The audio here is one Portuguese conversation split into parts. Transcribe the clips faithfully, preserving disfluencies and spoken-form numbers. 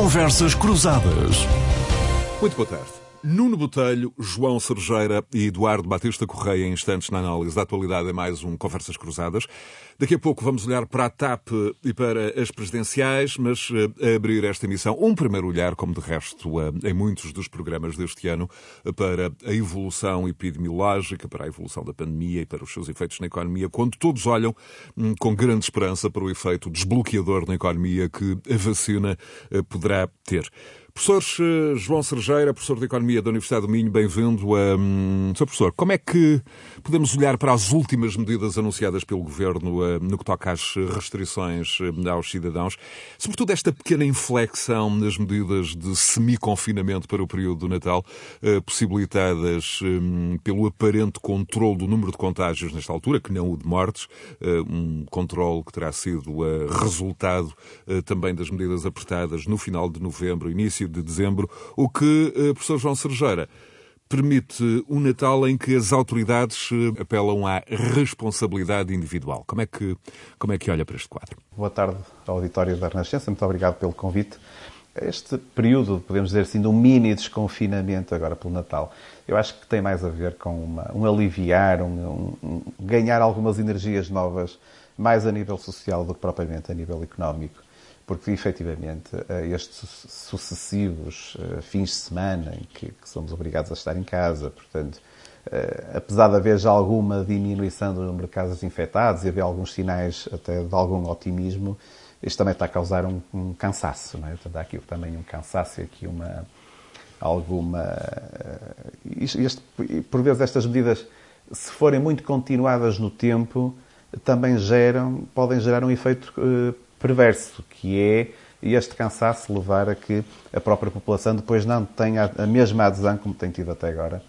Conversas Cruzadas. Muito boa tarde. Nuno Botelho, João Cerejeira e Eduardo Batista Correia em instantes na análise da atualidade é mais um Conversas Cruzadas. Daqui a pouco vamos olhar para a T A P e para as presidenciais, mas a abrir esta emissão um primeiro olhar, como de resto em muitos dos programas deste ano, para a evolução epidemiológica, para a evolução da pandemia e para os seus efeitos na economia, quando todos olham com grande esperança para o efeito desbloqueador na economia que a vacina poderá ter. Professor João Cerejeira, professor de Economia da Universidade do Minho, bem-vindo. Um, Senhor Professor, como é que podemos olhar para as últimas medidas anunciadas pelo Governo uh, no que toca às restrições uh, aos cidadãos, sobretudo esta pequena inflexão nas medidas de semi-confinamento para o período do Natal, uh, possibilitadas um, pelo aparente controle do número de contágios nesta altura, que não o de mortes, uh, um controle que terá sido uh, resultado uh, também das medidas apertadas no final de novembro, início de dezembro, o que, professor João Cerejeira, permite um Natal em que as autoridades apelam à responsabilidade individual. Como é que, como é que olha para este quadro? Boa tarde ao auditório da Renascença, muito obrigado pelo convite. Este período, podemos dizer assim, de um mini desconfinamento agora pelo Natal, eu acho que tem mais a ver com uma, um aliviar, um, um, um ganhar algumas energias novas, mais a nível social do que propriamente a nível económico. Porque, efetivamente, estes sucessivos fins de semana em que, que somos obrigados a estar em casa, portanto, apesar de haver já alguma diminuição do número de casos infectados e haver alguns sinais até de algum otimismo, isto também está a causar um, um cansaço, não é? Portanto, há aqui também um cansaço e aqui uma, alguma... Este, por vezes estas medidas, se forem muito continuadas no tempo, também geram, podem gerar um efeito perverso, que é este cansaço levar a que a própria população depois não tenha a mesma adesão como tem tido até agora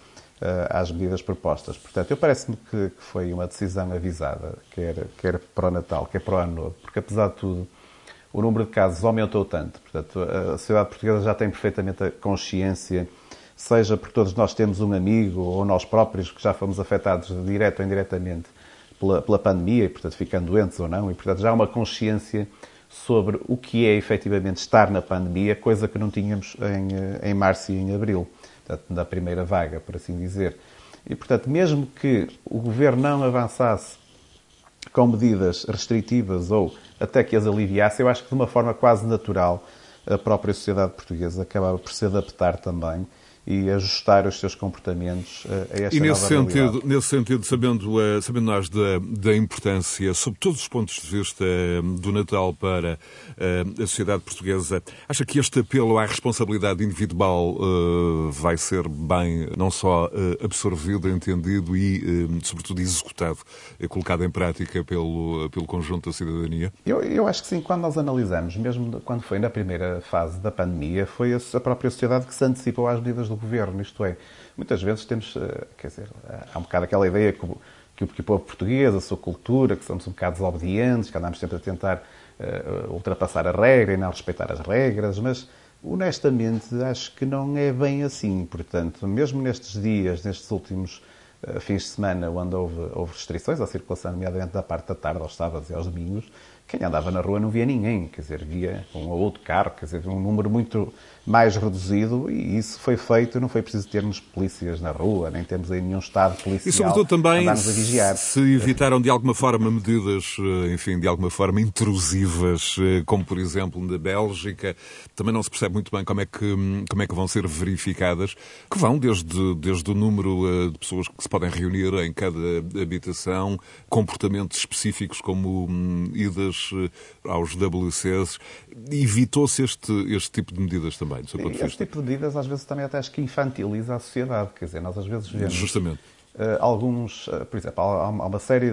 às medidas propostas. Portanto, eu parece-me que foi uma decisão avisada, quer, quer para o Natal, quer para o Ano Novo, porque apesar de tudo, o número de casos aumentou tanto. Portanto, a sociedade portuguesa já tem perfeitamente a consciência, seja porque todos nós temos um amigo ou nós próprios que já fomos afetados direto ou indiretamente Pela, pela pandemia, e, portanto, ficando doentes ou não, e, portanto, já há uma consciência sobre o que é, efetivamente, estar na pandemia, coisa que não tínhamos em, em março e em abril, portanto, na primeira vaga, por assim dizer. E, portanto, mesmo que o Governo não avançasse com medidas restritivas ou até que as aliviasse, eu acho que, de uma forma quase natural, a própria sociedade portuguesa acabava por se adaptar também e ajustar os seus comportamentos a esta e nesse nova sentido, realidade. nesse sentido, sabendo, sabendo nós da, da importância, sob todos os pontos de vista do Natal para a sociedade portuguesa, acha que este apelo à responsabilidade individual uh, vai ser bem, não só uh, absorvido, entendido e, uh, sobretudo, executado, colocado em prática pelo, pelo conjunto da cidadania? Eu, eu acho que sim. Quando nós analisamos, mesmo quando foi na primeira fase da pandemia, foi a própria sociedade que se antecipou às medidas do Governo, isto é, muitas vezes temos, quer dizer, há um bocado aquela ideia que o, que o, que o povo português, a sua cultura, que somos um bocado desobedientes, que andamos sempre a tentar uh, ultrapassar a regra e não respeitar as regras, mas, honestamente, acho que não é bem assim. Portanto, mesmo nestes dias, nestes últimos uh, fins de semana, onde houve, houve restrições à circulação, nomeadamente da parte da tarde, aos sábados e aos domingos, quem andava na rua não via ninguém, quer dizer, via um ou outro carro, quer dizer, um número muito mais reduzido, e isso foi feito, não foi preciso termos polícias na rua, nem temos aí nenhum estado policial e, sobretudo, também a nos a vigiar. Se evitaram de alguma forma medidas, enfim, de alguma forma intrusivas, como por exemplo na Bélgica, também não se percebe muito bem como é que, como é que vão ser verificadas, que vão desde, desde o número de pessoas que se podem reunir em cada habitação, comportamentos específicos como idas aos W Cs. Evitou-se este, este tipo de medidas também, do seu ponto de vista? Este tipo de medidas às vezes também até acho que infantiliza a sociedade, quer dizer, nós às vezes vemos Justamente. Uh, alguns, uh, por exemplo, há, há uma série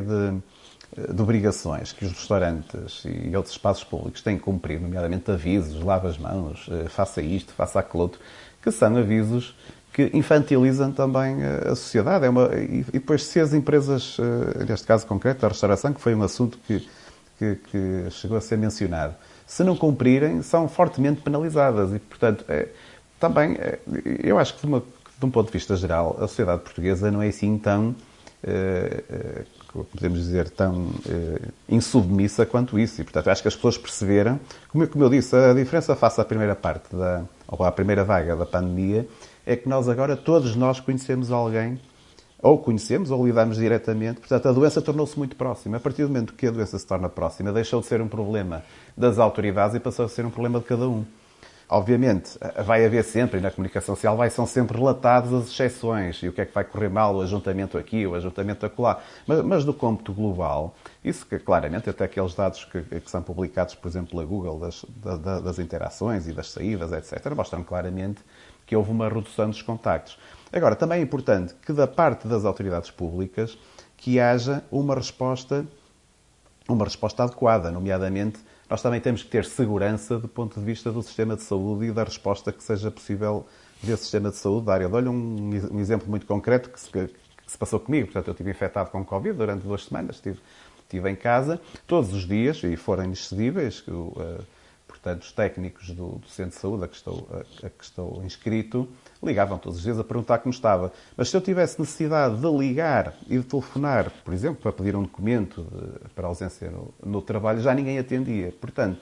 de, de obrigações que os restaurantes e outros espaços públicos têm que cumprir, nomeadamente avisos, lava as mãos, uh, faça isto, faça aquilo outro, que são avisos que infantilizam também a sociedade. É uma, e, e depois, se as empresas, uh, neste caso concreto, a restauração, que foi um assunto que Que, que chegou a ser mencionado, se não cumprirem, são fortemente penalizadas. E, portanto, é, também, é, eu acho que, de, uma, de um ponto de vista geral, a sociedade portuguesa não é assim tão podemos dizer, tão insubmissa quanto isso. E, portanto, acho que as pessoas perceberam, como, como eu disse, a diferença face à primeira parte, da, ou à primeira vaga da pandemia, é que nós agora, todos nós conhecemos alguém, ou conhecemos, ou lidamos diretamente. Portanto, a doença tornou-se muito próxima. A partir do momento que a doença se torna próxima, deixou de ser um problema das autoridades e passou a ser um problema de cada um. Obviamente, vai haver sempre, e na comunicação social vai, são sempre relatadas as exceções e o que é que vai correr mal, o ajuntamento aqui, o ajuntamento acolá. Mas, mas do cômputo global, isso que claramente, até aqueles dados que, que são publicados, por exemplo, pela Google, das, da, das interações e das saídas, etcétera, mostram claramente que houve uma redução dos contactos. Agora, também é importante que da parte das autoridades públicas que haja uma resposta, uma resposta adequada, nomeadamente nós também temos que ter segurança do ponto de vista do sistema de saúde e da resposta que seja possível desse sistema de saúde dar. Eu dou-lhe um, um exemplo muito concreto que se, que se passou comigo. Portanto, eu estive infectado com Covid durante duas semanas. Estive, estive em casa todos os dias e foram inexcedíveis. Uh, portanto, os técnicos do, do centro de saúde a que, estou, a, a que estou inscrito ligavam todos os dias a perguntar como estava. Mas se eu tivesse necessidade de ligar e de telefonar, por exemplo, para pedir um documento de, para ausência no, no trabalho, já ninguém atendia. Portanto,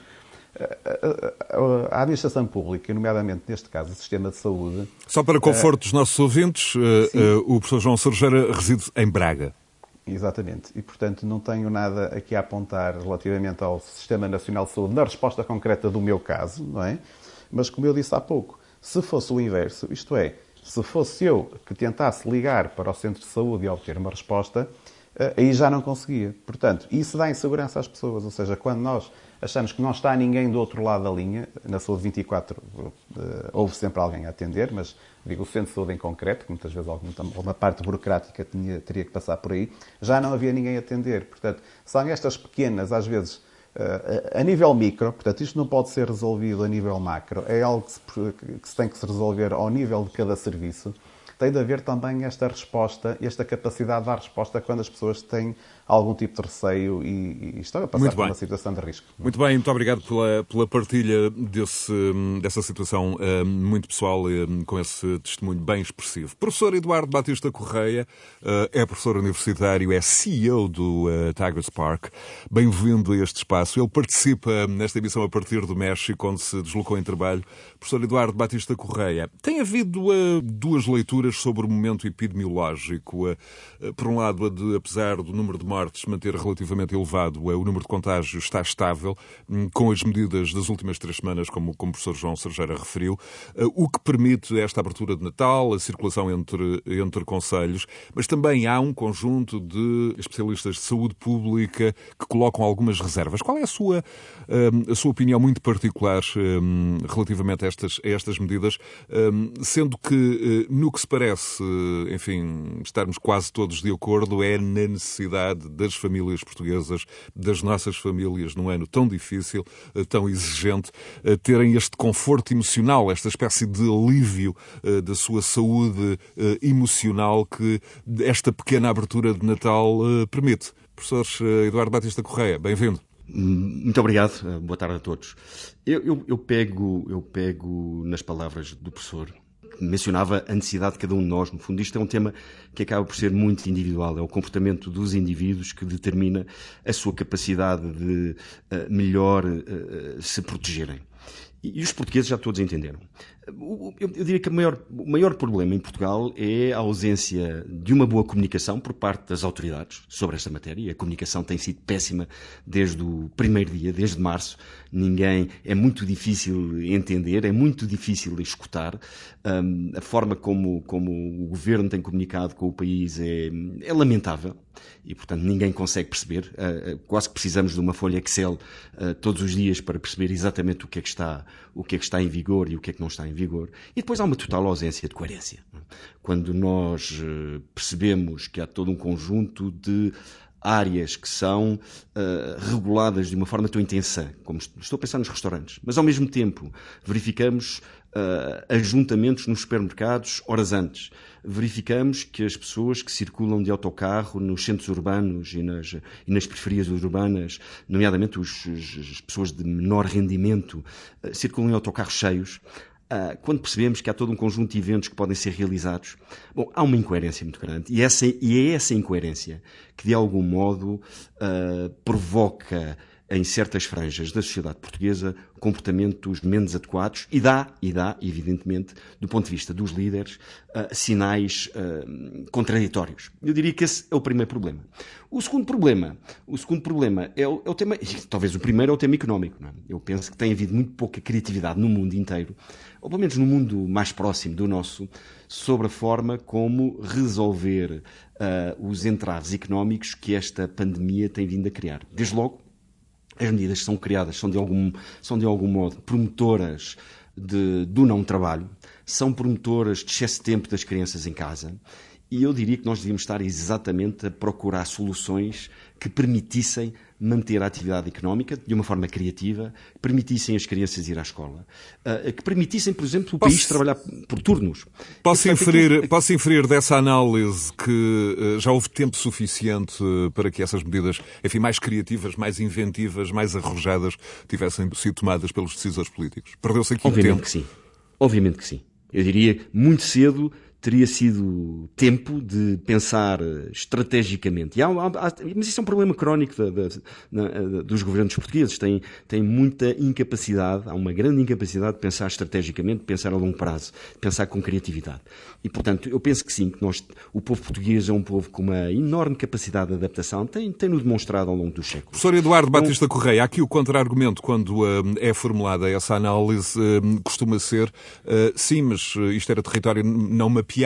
a, a, a administração pública, nomeadamente neste caso o sistema de saúde... Só para conforto dos nossos ouvintes, uh, uh, o professor João Cerejeira reside em Braga. Exatamente. E, portanto, não tenho nada aqui a apontar relativamente ao Sistema Nacional de Saúde na resposta concreta do meu caso, não é? Mas, como eu disse há pouco, se fosse o inverso, isto é, se fosse eu que tentasse ligar para o centro de saúde e obter uma resposta, aí já não conseguia. Portanto, isso dá insegurança às pessoas. Ou seja, quando nós achamos que não está ninguém do outro lado da linha, na saúde vinte e quatro houve sempre alguém a atender, mas digo o centro de saúde em concreto, que muitas vezes alguma parte burocrática tinha, teria que passar por aí, já não havia ninguém a atender. Portanto, são estas pequenas, às vezes, a nível micro, portanto, isto não pode ser resolvido a nível macro, é algo que se, que se tem que se resolver ao nível de cada serviço. Tem de haver também esta resposta, esta capacidade de dar resposta quando as pessoas têm algum tipo de receio e, e estão a passar por uma situação de risco. Muito bem, muito obrigado pela, pela partilha desse, dessa situação uh, muito pessoal, uh, com esse testemunho bem expressivo. Professor Eduardo Batista Correia uh, é professor universitário, é C E O do uh, Tigers Park. Bem-vindo a este espaço. Ele participa nesta emissão a partir do México, onde se deslocou em trabalho. Professor Eduardo Batista Correia, tem havido uh, duas leituras sobre o momento epidemiológico. Uh, uh, por um lado, a de, apesar do número de mortes se manter relativamente elevado, uh, o número de contágios está estável, um, com as medidas das últimas três semanas, como, como o professor João Cerejeira referiu, uh, o que permite esta abertura de Natal, a circulação entre, entre concelhos, mas também há um conjunto de especialistas de saúde pública que colocam algumas reservas. Qual é a sua, um, a sua opinião muito particular um, relativamente a estas, a estas medidas, um, sendo que, uh, no que se parece, enfim, estarmos quase todos de acordo, é na necessidade das famílias portuguesas, das nossas famílias, num ano tão difícil, tão exigente, terem este conforto emocional, esta espécie de alívio da sua saúde emocional que esta pequena abertura de Natal permite. Professor Eduardo Batista Correia, bem-vindo. Muito obrigado. Boa tarde a todos. Eu, eu, eu, pego, eu pego nas palavras do professor. Mencionava a necessidade de cada um de nós. No fundo, isto é um tema que acaba por ser muito individual. É o comportamento dos indivíduos que determina a sua capacidade de uh, melhor uh, se protegerem. E, e os portugueses já todos entenderam. Eu, eu, eu diria que o maior, o maior problema em Portugal é a ausência de uma boa comunicação por parte das autoridades sobre esta matéria. A comunicação tem sido péssima desde o primeiro dia, desde março. Ninguém, é muito difícil entender, é muito difícil escutar. Um, a forma como, como o governo tem comunicado com o país é, é lamentável. E, portanto, ninguém consegue perceber. Uh, uh, quase que precisamos de uma folha Excel uh, todos os dias para perceber exatamente o que é que está, o que é que está em vigor e o que é que não está em vigor. E depois há uma total ausência de coerência. Quando nós uh, percebemos que há todo um conjunto de áreas que são uh, reguladas de uma forma tão intensa, como estou a pensar nos restaurantes, mas ao mesmo tempo verificamos uh, ajuntamentos nos supermercados horas antes. Verificamos que as pessoas que circulam de autocarro nos centros urbanos e nas, e nas periferias urbanas, nomeadamente os, as pessoas de menor rendimento, uh, circulam em autocarros cheios. uh, quando percebemos que há todo um conjunto de eventos que podem ser realizados, bom, há uma incoerência muito grande. E, essa, e é essa incoerência que, de algum modo, uh, provoca em certas franjas da sociedade portuguesa comportamentos menos adequados e dá, e dá, evidentemente, do ponto de vista dos líderes, uh, sinais uh, contraditórios. Eu diria que esse é o primeiro problema. O segundo problema, o segundo problema é o, é o tema, talvez o primeiro é o tema económico. Não é? Eu penso que tem havido muito pouca criatividade no mundo inteiro, ou pelo menos no mundo mais próximo do nosso, sobre a forma como resolver uh, os entraves económicos que esta pandemia tem vindo a criar. Desde logo, as medidas que são criadas são de algum, são de algum modo promotoras de, do não trabalho, são promotoras de excesso de tempo das crianças em casa, e eu diria que nós devíamos estar exatamente a procurar soluções que permitissem manter a atividade económica de uma forma criativa, que permitissem as crianças ir à escola, que permitissem, por exemplo, o posso, país trabalhar por turnos. Posso, e, portanto, inferir, aqui... posso inferir dessa análise que já houve tempo suficiente para que essas medidas, enfim, mais criativas, mais inventivas, mais arrojadas, tivessem sido tomadas pelos decisores políticos? Perdeu-se aqui o tempo? Obviamente que sim. Obviamente que sim. Eu diria que muito cedo teria sido tempo de pensar estrategicamente. E há, há, mas isso é um problema crónico da, da, da, dos governos portugueses. Tem, tem muita incapacidade, há uma grande incapacidade de pensar estrategicamente, de pensar a longo prazo, de pensar com criatividade. E, portanto, eu penso que sim, que nós, o povo português é um povo com uma enorme capacidade de adaptação, tem, tem-no demonstrado ao longo dos séculos. Professor Eduardo então, Batista Correia, aqui o contra-argumento, quando uh, é formulada essa análise, uh, costuma ser, uh, sim, mas isto era território não mapeado,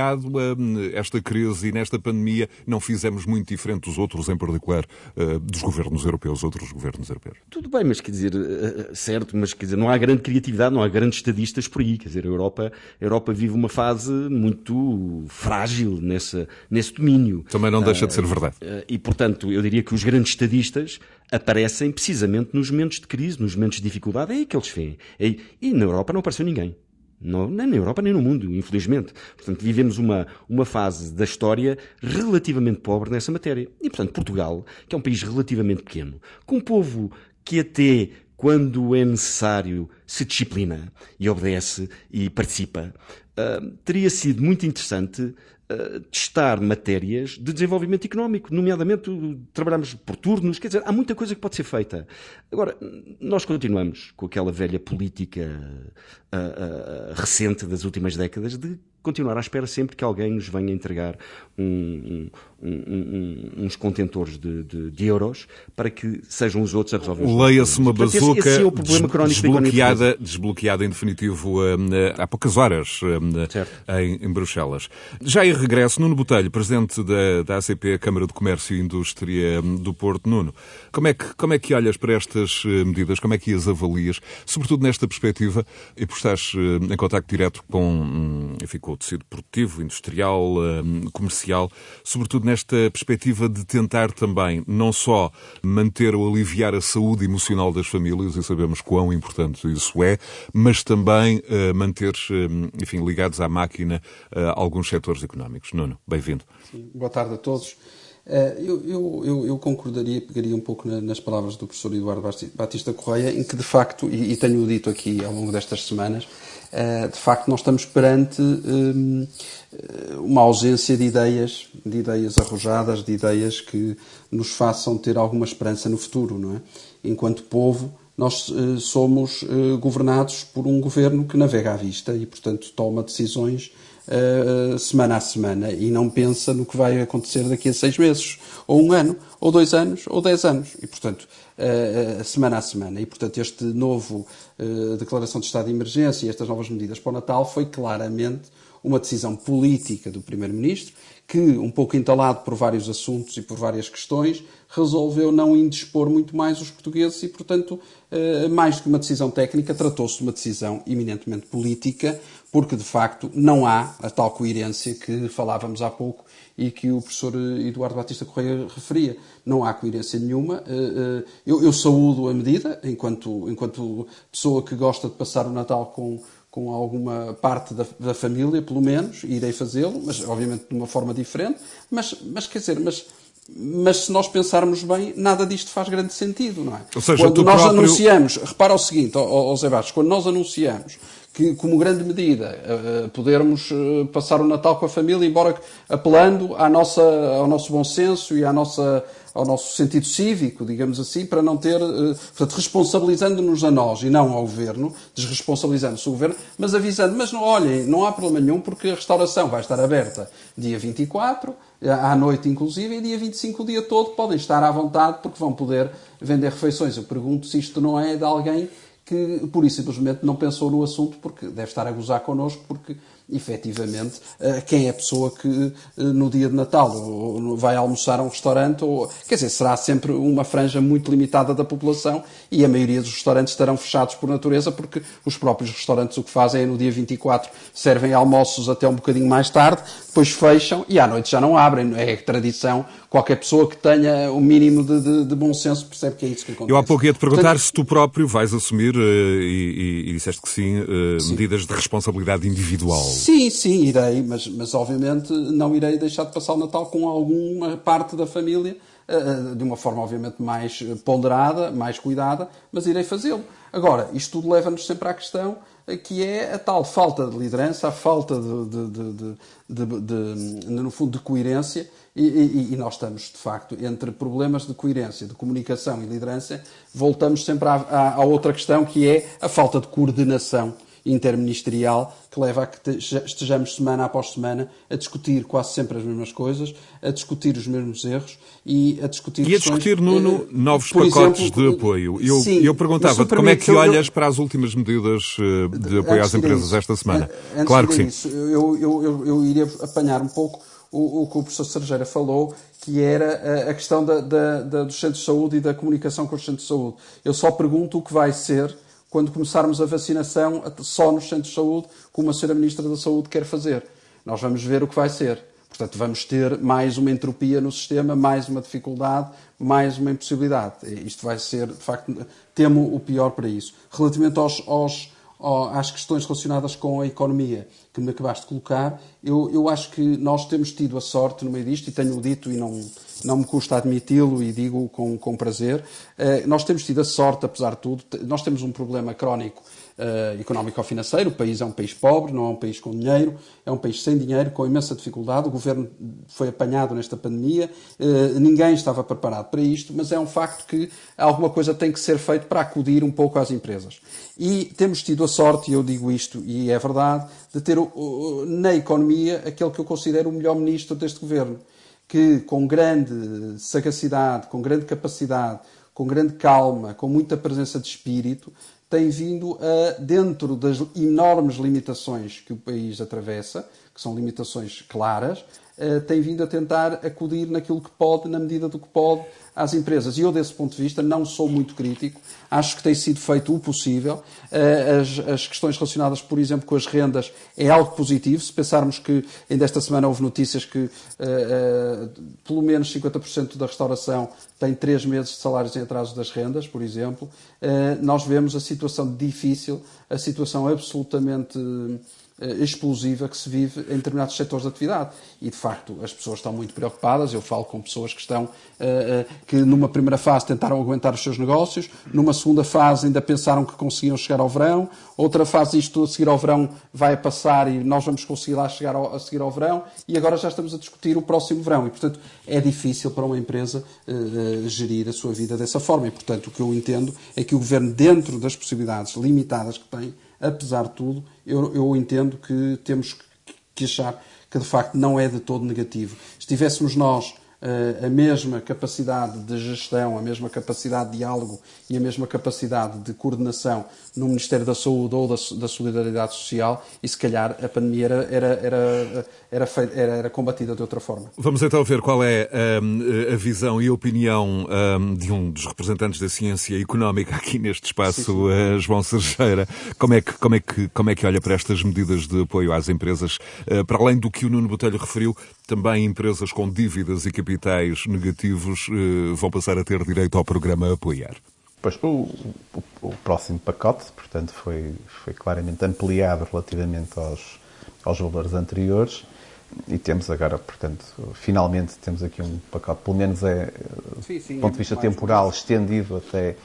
esta crise e nesta pandemia não fizemos muito diferente dos outros, em particular dos governos europeus, outros governos europeus. Tudo bem, mas quer dizer, certo, mas quer dizer, não há grande criatividade, não há grandes estadistas por aí, quer dizer, a Europa, a Europa vive uma fase muito frágil nesse, nesse domínio. Também não deixa de ser verdade. E, portanto, eu diria que os grandes estadistas aparecem precisamente nos momentos de crise, nos momentos de dificuldade, é aí que eles veem. E na Europa não apareceu ninguém. Não, nem na Europa, nem no mundo, infelizmente. Portanto, vivemos uma, uma fase da história relativamente pobre nessa matéria. E, portanto, Portugal, que é um país relativamente pequeno, com um povo que até quando é necessário se disciplina e obedece e participa, uh, teria sido muito interessante Uh, testar matérias de desenvolvimento económico, nomeadamente uh, trabalhamos por turnos, quer dizer, há muita coisa que pode ser feita. Agora, nós continuamos com aquela velha política uh, uh, recente das últimas décadas de continuar à espera sempre que alguém nos venha entregar um, um, um, um, uns contentores de, de, de euros para que sejam os outros a resolver os problemas. Leia-se uma bazuca Portanto, esse, esse é o problema crónico desbloqueada, desbloqueada em definitivo há poucas horas em, em Bruxelas. Já em regresso, Nuno Botelho, presidente da, da A C P, a Câmara de Comércio e Indústria do Porto. Nuno, como é, que, como é que olhas para estas medidas? Como é que as avalias? Sobretudo nesta perspectiva, e por estás em contacto direto com, enfim, com o tecido produtivo, industrial, comercial, sobretudo nesta perspectiva de tentar também não só manter ou aliviar a saúde emocional das famílias, e sabemos quão importante isso é, mas também uh, manter, uh, enfim, ligados à máquina uh, alguns setores económicos. Nuno, bem-vindo. Sim, boa tarde a todos. Uh, eu, eu, eu, eu concordaria, pegaria um pouco na, nas palavras do professor Eduardo Batista Correia, em que de facto, e, e tenho dito aqui ao longo destas semanas, Uh, de facto nós estamos perante um, uma ausência de ideias, de ideias arrojadas, de ideias que nos façam ter alguma esperança no futuro, não é? Enquanto povo, nós uh, somos uh, governados por um governo que navega à vista e, portanto, toma decisões uh, semana a semana e não pensa no que vai acontecer daqui a seis meses, ou um ano, ou dois anos, ou dez anos. E, portanto, Uh, semana a semana. E, portanto, este novo uh, declaração de estado de emergência e estas novas medidas para o Natal foi claramente uma decisão política do Primeiro-Ministro que, um pouco entalado por vários assuntos e por várias questões, resolveu não indispor muito mais os portugueses e, portanto, uh, mais do que uma decisão técnica, tratou-se de uma decisão eminentemente política, porque, de facto, não há a tal coerência que falávamos há pouco e que o professor Eduardo Batista Correia referia. Não há coerência nenhuma. Eu, eu saúdo a medida, enquanto, enquanto pessoa que gosta de passar o Natal com, com alguma parte da, da família, pelo menos, irei fazê-lo, mas obviamente de uma forma diferente. Mas, mas quer dizer, mas, mas se nós pensarmos bem, nada disto faz grande sentido, não é? Ou seja, quando nós próprio... anunciamos, repara o seguinte, ó, ó Zé Bastos, quando nós anunciamos que, como grande medida, podermos passar o Natal com a família, embora apelando à nossa, ao nosso bom senso e à nossa, ao nosso sentido cívico, digamos assim, para não ter, portanto, responsabilizando-nos a nós e não ao Governo, desresponsabilizando-se o Governo, mas avisando, mas não, olhem, não há problema nenhum porque a restauração vai estar aberta dia vinte e quatro, à noite inclusive, e dia vinte e cinco o dia todo, podem estar à vontade porque vão poder vender refeições. Eu pergunto se isto não é de alguém que, pura e simplesmente, não pensou no assunto, porque deve estar a gozar connosco, porque, efetivamente, quem é a pessoa que, no dia de Natal, vai almoçar a um restaurante, ou, quer dizer, será sempre uma franja muito limitada da população, e a maioria dos restaurantes estarão fechados por natureza, porque os próprios restaurantes o que fazem é, no dia vinte e quatro, servem almoços até um bocadinho mais tarde, depois fecham, e à noite já não abrem. É tradição. Qualquer pessoa que tenha o mínimo de, de, de bom senso percebe que é isso que acontece. Eu há pouco ia-te perguntar Portanto, se tu próprio vais assumir, uh, e, e, e disseste que sim, uh, sim, medidas de responsabilidade individual. Sim, sim, irei, mas, mas obviamente não irei deixar de passar o Natal com alguma parte da família, uh, de uma forma obviamente mais ponderada, mais cuidada, mas irei fazê-lo. Agora, isto tudo leva-nos sempre à questão que é a tal falta de liderança, a falta de, de, de, de, de, de, de no fundo, de coerência, e, e, e nós estamos, de facto, entre problemas de coerência, de comunicação e liderança, voltamos sempre à, à, à outra questão, que é a falta de coordenação interministerial, que leva a que estejamos semana após semana a discutir quase sempre as mesmas coisas, a discutir os mesmos erros e a discutir... E a discutir, Nuno, uh, novos pacotes exemplo, de apoio. Eu, sim, eu perguntava-te como é que olhas eu, para as últimas medidas de apoio às empresas isso, esta semana. Antes claro que sim. Isso, eu, eu, eu, eu iria apanhar um pouco o, o que o professor Cerejeira falou, que era a, a questão da, da, da, dos centros de saúde e da comunicação com os centros de saúde. Eu só pergunto o que vai ser quando começarmos a vacinação só nos centros de saúde, como a senhora Ministra da Saúde quer fazer. Nós vamos ver o que vai ser. Portanto, vamos ter mais uma entropia no sistema, mais uma dificuldade, mais uma impossibilidade. Isto vai ser, de facto, temo o pior para isso. Relativamente aos, aos, às questões relacionadas com a economia que me acabaste de colocar, eu, eu acho que nós temos tido a sorte no meio disto, e tenho dito e não, não me custa admiti-lo e digo com, com prazer, eh, nós temos tido a sorte, apesar de tudo, nós temos um problema crónico Uh, económico-financeiro. O país é um país pobre, não é um país com dinheiro, é um país sem dinheiro, com imensa dificuldade. O governo foi apanhado nesta pandemia, uh, ninguém estava preparado para isto, mas é um facto que alguma coisa tem que ser feita para acudir um pouco às empresas. E temos tido a sorte, e eu digo isto, e é verdade, de ter uh, na economia aquele que eu considero o melhor ministro deste governo, que com grande sagacidade, com grande capacidade, com grande calma, com muita presença de espírito, tem vindo a, dentro das enormes limitações que o país atravessa, que são limitações claras, tem vindo a tentar acudir naquilo que pode, na medida do que pode, às empresas. E eu, desse ponto de vista, não sou muito crítico. Acho que tem sido feito o possível. As, as questões relacionadas, por exemplo, com as rendas é algo positivo. Se pensarmos que ainda esta semana houve notícias que uh, uh, pelo menos cinquenta por cento da restauração tem três meses de salários em atraso das rendas, por exemplo, uh, nós vemos a situação difícil, a situação absolutamente explosiva que se vive em determinados setores de atividade. E, de facto, as pessoas estão muito preocupadas. Eu falo com pessoas que estão, que numa primeira fase tentaram aguentar os seus negócios, numa segunda fase ainda pensaram que conseguiam chegar ao verão, outra fase isto a seguir ao verão vai passar e nós vamos conseguir lá chegar ao, a seguir ao verão, e agora já estamos a discutir o próximo verão. E, portanto, é difícil para uma empresa uh, gerir a sua vida dessa forma. E, portanto, o que eu entendo é que o Governo, dentro das possibilidades limitadas que tem, apesar de tudo, eu, eu entendo que temos que achar que, de facto, não é de todo negativo. Se tivéssemos nós uh, a mesma capacidade de gestão, a mesma capacidade de diálogo e a mesma capacidade de coordenação no Ministério da Saúde ou da, da Solidariedade Social, e se calhar a pandemia era, era, era, era, era, era combatida de outra forma. Vamos então ver qual é um, a visão e a opinião um, de um dos representantes da ciência económica aqui neste espaço, sim, sim. Uh, João Cerejeira. Como é, que, como, é que, como é que olha para estas medidas de apoio às empresas? Uh, para além do que o Nuno Botelho referiu, também empresas com dívidas e capitais negativos uh, vão passar a ter direito ao programa Apoiar. Pois, o, o, o próximo pacote, portanto, foi, foi claramente ampliado relativamente aos, aos valores anteriores, e temos agora, portanto, finalmente temos aqui um pacote, pelo menos é, sim, sim, do ponto de vista temporal, estendido até,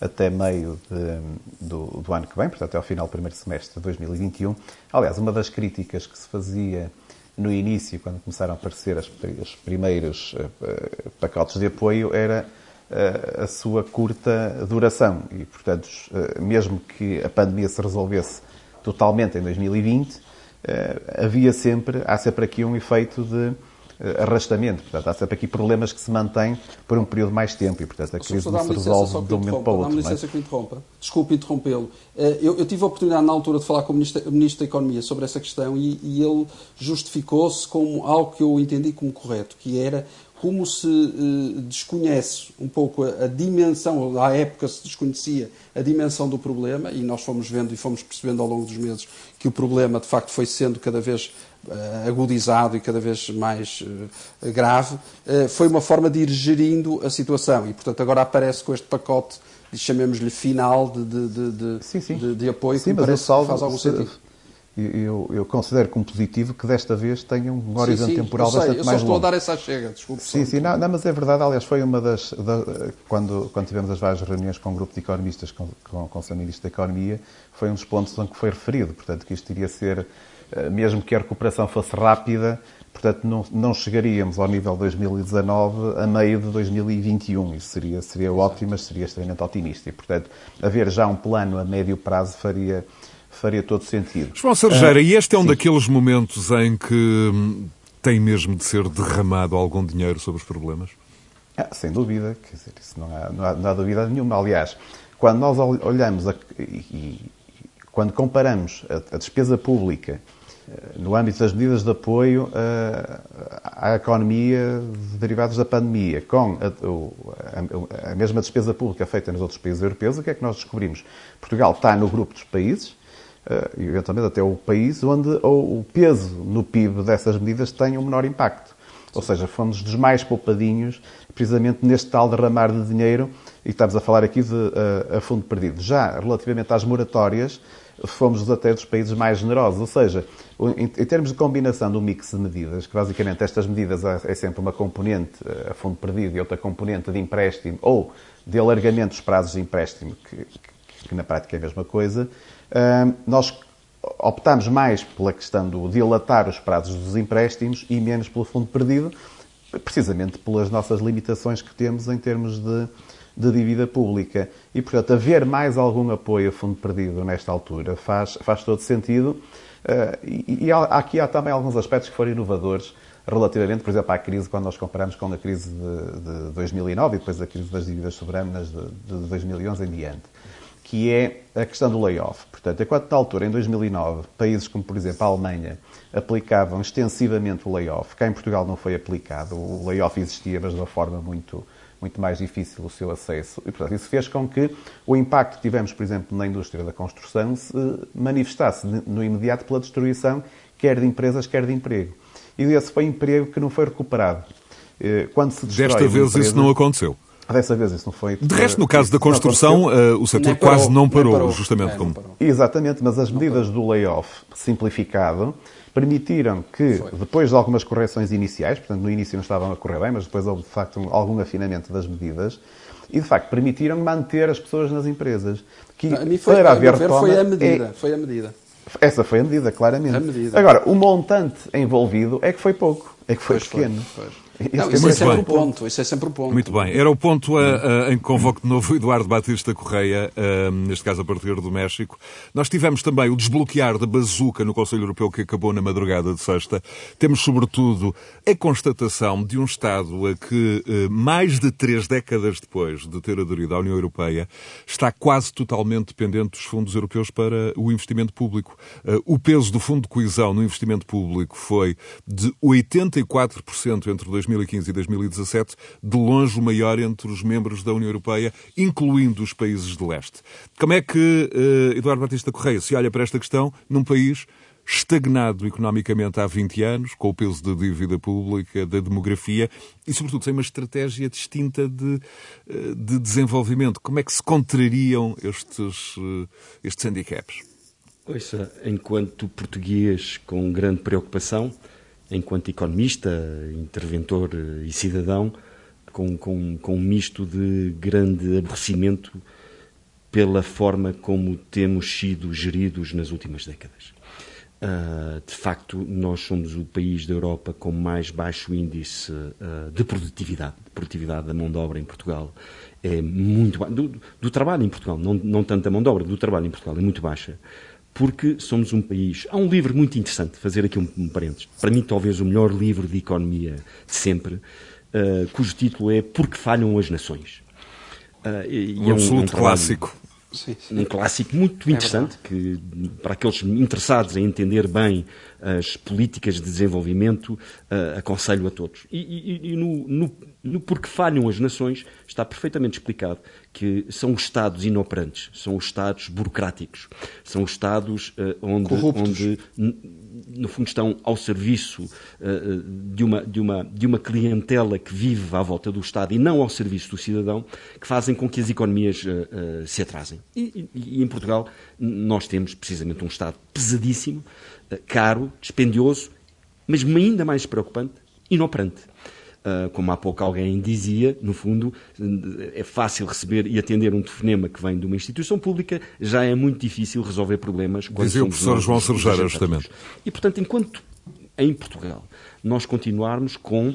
até meio de, do, do ano que vem, portanto, até ao final do primeiro semestre de dois mil e vinte e um. Aliás, uma das críticas que se fazia no início, quando começaram a aparecer as, os primeiros uh, pacotes de apoio, era uh, a sua curta duração. E, portanto, uh, mesmo que a pandemia se resolvesse totalmente em dois mil e vinte, uh, havia sempre, há sempre aqui um efeito de arrastamento. Portanto, há sempre aqui problemas que se mantêm por um período de mais tempo e, portanto, a crise não se resolve de um momento para o outro. Dá-me licença que me interrompa. Desculpe interrompê-lo. Eu, eu tive a oportunidade, na altura, de falar com o Ministro, o Ministro da Economia sobre essa questão e, e ele justificou-se como algo que eu entendi como correto, que era como se uh, desconhece um pouco a, a dimensão, à época se desconhecia a dimensão do problema, e nós fomos vendo e fomos percebendo ao longo dos meses que o problema, de facto, foi sendo cada vez uh, agudizado e cada vez mais uh, grave. Uh, foi uma forma de ir gerindo a situação e, portanto, agora aparece com este pacote, chamemos-lhe final, de, de, de, de, sim, sim. de, de apoio, sim, que mas parece salvo, que faz algum se, sentido. Eu, eu considero como positivo que desta vez tenha um horizonte sim, sim, temporal eu sei, bastante eu mais só longo. estou a dar essa chega, desculpe. Sim, sim, não, não, mas é verdade, aliás, foi uma das... Da, quando, quando tivemos as várias reuniões com o grupo de economistas, com, com, com o seu Ministro da Economia, foi um dos pontos onde foi referido, portanto, que isto iria ser, mesmo que a recuperação fosse rápida, portanto, não, não chegaríamos ao nível dois mil e dezanove a meio de dois mil e vinte e um. Isso seria, seria ótimo, mas seria extremamente otimista. E, portanto, haver já um plano a médio prazo faria... faria todo sentido. João Serjeira, uh, e este é um sim. daqueles momentos em que tem mesmo de ser derramado algum dinheiro sobre os problemas? Ah, sem dúvida, quer dizer, isso não há, não há, não há dúvida nenhuma. Aliás, quando nós olhamos a, e, e quando comparamos a, a despesa pública no âmbito das medidas de apoio à economia derivadas da pandemia, com a, a, a mesma despesa pública feita nos outros países europeus, o que é que nós descobrimos? Portugal está no grupo dos países, e eventualmente até o país onde o peso no P I B dessas medidas tem um menor impacto. Ou seja, fomos dos mais poupadinhos, precisamente neste tal derramar de dinheiro, e estamos a falar aqui de a, a fundo perdido. Já relativamente às moratórias, fomos até dos países mais generosos. Ou seja, em, em termos de combinação do mix de medidas, que basicamente estas medidas é sempre uma componente a fundo perdido e outra componente de empréstimo ou de alargamento dos prazos de empréstimo, que, que, que na prática é a mesma coisa, uh, nós optámos mais pela questão do dilatar os prazos dos empréstimos e menos pelo fundo perdido, precisamente pelas nossas limitações que temos em termos de, de dívida pública. E, portanto, haver mais algum apoio a fundo perdido nesta altura faz, faz todo sentido. Uh, e, e há, aqui há também alguns aspectos que foram inovadores relativamente, por exemplo, à crise, quando nós comparamos com a crise de, de dois mil e nove e depois a crise das dívidas soberanas de, de dois mil e onze em diante, que é a questão do layoff. Portanto, enquanto na altura, em dois mil e nove, países como, por exemplo, a Alemanha, aplicavam extensivamente o layoff, cá em Portugal não foi aplicado. O layoff existia, mas de uma forma muito, muito mais difícil o seu acesso. E, portanto, isso fez com que o impacto que tivemos, por exemplo, na indústria da construção se manifestasse no imediato pela destruição, quer de empresas, quer de emprego. E esse foi emprego que não foi recuperado. Quando se destrói Desta vez empresa, isso não aconteceu. Dessa vez isso não foi... De resto, no caso da construção, uh, o setor parou, quase não parou, parou. justamente é, como... parou. Exatamente, mas as medidas do layoff simplificado permitiram que, foi. depois de algumas correções iniciais, portanto, no início não estavam a correr bem, mas depois houve, de facto, um, algum afinamento das medidas, e, de facto, permitiram manter as pessoas nas empresas. Que, a mim foi, para a haver ver, foi a medida, é... foi a medida. Essa foi a medida, claramente. A medida. Agora, o montante envolvido é que foi pouco, é que foi pois pequeno. Foi, pois. Isso, Não, é isso, é sempre bem. o ponto, isso é sempre o ponto. Muito bem. Era o ponto a, a, em que convoco de novo o Eduardo Batista Correia, a, neste caso a partir do México. Nós tivemos também o desbloquear da bazuca no Conselho Europeu que acabou na madrugada de sexta. Temos, sobretudo, a constatação de um Estado a que, mais de três décadas depois de ter aderido à União Europeia, está quase totalmente dependente dos fundos europeus para o investimento público. O peso do Fundo de Coesão no investimento público foi de oitenta e quatro por cento entre dois mil e quinze e dois mil e dezassete, de longe o maior entre os membros da União Europeia, incluindo os países de leste. Como é que uh, Eduardo Batista Correia se olha para esta questão num país estagnado economicamente há vinte anos, com o peso da dívida pública, da demografia e, sobretudo, sem uma estratégia distinta de, de desenvolvimento? Como é que se contrariam estes, estes handicaps? Ouça, enquanto português com grande preocupação, enquanto economista, interventor e cidadão, com, com, com um misto de grande aborrecimento pela forma como temos sido geridos nas últimas décadas. Uh, de facto, nós somos o país da Europa com mais baixo índice uh, de produtividade. De produtividade da mão de obra em Portugal é muito baixa. Do, do trabalho em Portugal, não, não tanto da mão de obra, do trabalho em Portugal é muito baixa. Porque somos um país... Há um livro muito interessante, fazer aqui um, um parênteses. Para mim, talvez o melhor livro de economia de sempre, uh, cujo título é Porque Falham as Nações. Uh, e, um e é um, absoluto um clássico. Sim, sim. Um clássico muito interessante, é que para aqueles interessados em entender bem as políticas de desenvolvimento, uh, aconselho a todos. E, e, e no, no, no Porque Falham as Nações está perfeitamente explicado que são os Estados inoperantes, são os Estados burocráticos, são os Estados uh, onde, onde, no fundo, estão ao serviço uh, de, uma, de, uma, de uma clientela que vive à volta do Estado e não ao serviço do cidadão, que fazem com que as economias uh, uh, se atrasem. E, e, e em Portugal nós temos precisamente um Estado pesadíssimo, uh, caro, dispendioso, mas ainda mais preocupante, inoperante. Uh, como há pouco alguém dizia, no fundo, é fácil receber e atender um telefonema que vem de uma instituição pública, já é muito difícil resolver problemas. Dizia o professor João Cerejeira, justamente. E, portanto, enquanto em Portugal nós continuarmos com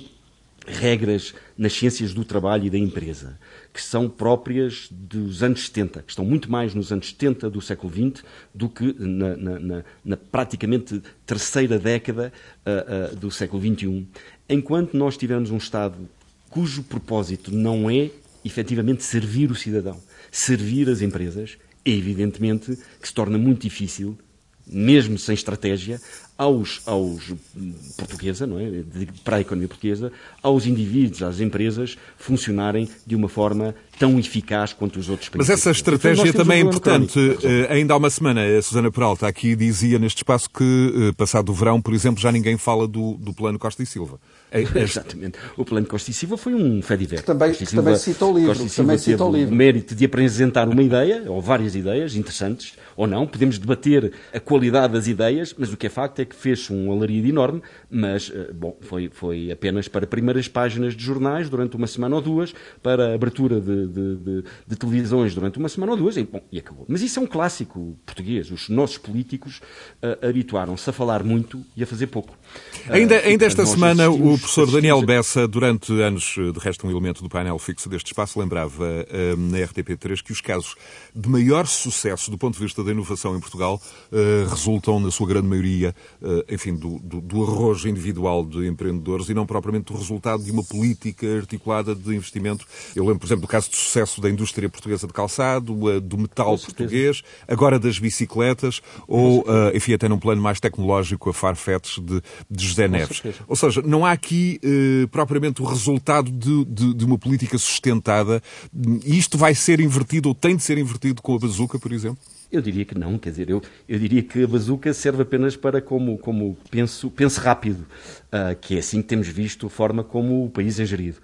regras nas ciências do trabalho e da empresa, que são próprias dos anos setenta, que estão muito mais nos anos setenta do século vinte do que na, na, na, na praticamente terceira década uh, uh, do século vinte e um. Enquanto nós tivermos um Estado cujo propósito não é, efetivamente, servir o cidadão, servir as empresas, é evidentemente que se torna muito difícil, mesmo sem estratégia, aos, aos portuguesa, não é? De, para a economia portuguesa, aos indivíduos, às empresas, funcionarem de uma forma tão eficaz quanto os outros países. Mas essa estratégia então, também é importante. Uh, ainda há uma semana, a Susana Peralta aqui dizia neste espaço que, uh, passado o verão, por exemplo, já ninguém fala do, do plano Costa e Silva. É, é... Exatamente. O plano Costa e Silva foi um fé de ver. Também, que Silva, também cita o livro. Costa e Silva também cita o livro. o mérito de apresentar uma ideia, ou várias ideias, interessantes ou não. Podemos debater a qualidade das ideias, mas o que é facto é que fez um alarido enorme, mas, bom, foi, foi apenas para primeiras páginas de jornais durante uma semana ou duas, para abertura de, de, de, de televisões durante uma semana ou duas, e, bom, e acabou. Mas isso é um clássico português. Os nossos políticos uh, habituaram-se a falar muito e a fazer pouco. Ainda, uh, ainda esta semana, o professor assistimos... Daniel Bessa, durante anos, de resto um elemento do painel fixo deste espaço, lembrava uh, na R T P três que os casos de maior sucesso do ponto de vista da inovação em Portugal uh, resultam, na sua grande maioria, uh, enfim, do, do, do arrojo individual de empreendedores e não propriamente do resultado de uma política articulada de investimento. Eu lembro, por exemplo, do caso de sucesso da indústria portuguesa de calçado, do metal português, agora das bicicletas, ou, enfim, até num plano mais tecnológico, a Farfetch de, de José Neves. Ou seja, não há aqui eh, propriamente o resultado de, de, de uma política sustentada. E isto vai ser invertido, ou tem de ser invertido com a bazuca, por exemplo? Eu diria que não, quer dizer, eu, eu diria que a bazuca serve apenas para, como, como penso, penso rápido, uh, que é assim que temos visto a forma como o país é gerido.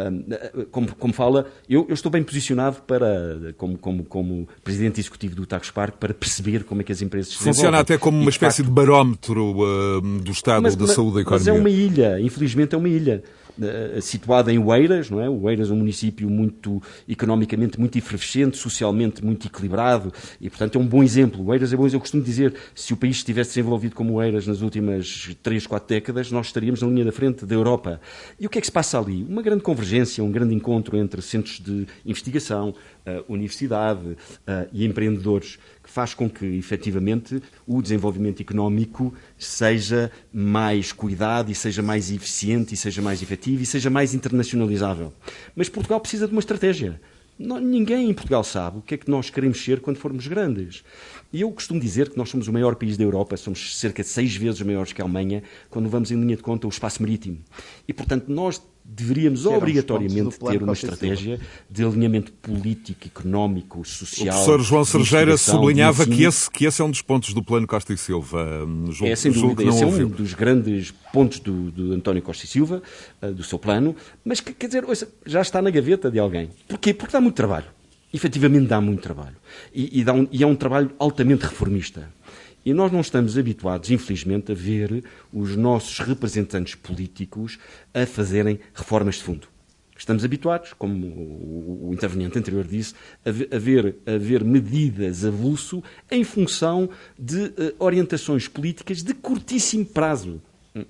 Uh, como, como fala, eu, eu estou bem posicionado para, como, como, como presidente executivo do Tagus Park, para perceber como é que as empresas se desenvolvem. Funciona até como uma e, espécie de, facto, de barómetro uh, do Estado mas, ou da mas, saúde da economia. Mas é uma ilha, infelizmente é uma ilha. Uh, situada em Oeiras, não é? Oeiras é um município muito economicamente muito efervescente, socialmente muito equilibrado e, portanto, é um bom exemplo. Oeiras é bom exemplo. Eu costumo dizer, se o país estivesse desenvolvido como Oeiras nas últimas três, quatro décadas, nós estaríamos na linha da frente da Europa. E o que é que se passa ali? Uma grande convergência, um grande encontro entre centros de investigação, uh, universidade uh, e empreendedores, que faz com que, efetivamente, o desenvolvimento económico seja mais cuidado e seja mais eficiente e seja mais efetivo e seja mais internacionalizável. Mas Portugal precisa de uma estratégia. Não, ninguém em Portugal sabe o que é que nós queremos ser quando formos grandes. E eu costumo dizer que nós somos o maior país da Europa, somos cerca de seis vezes maiores que a Alemanha, quando vamos em linha de conta o espaço marítimo. E, portanto, nós deveríamos obrigatoriamente ter uma estratégia de alinhamento político, económico, social. O professor João Cerejeira sublinhava que esse, que esse é um dos pontos do plano Costa e Silva. É, sem dúvida, esse é um dos grandes pontos do, do António Costa e Silva, do seu plano, mas, quer dizer, já está na gaveta de alguém. Porquê? Porque dá muito trabalho. Efetivamente dá muito trabalho. E, e, dá um, e é um trabalho altamente reformista. E nós não estamos habituados, infelizmente, a ver os nossos representantes políticos a fazerem reformas de fundo. Estamos habituados, como o, o interveniente anterior disse, a ver, a ver medidas avulso em função de uh, orientações políticas de curtíssimo prazo.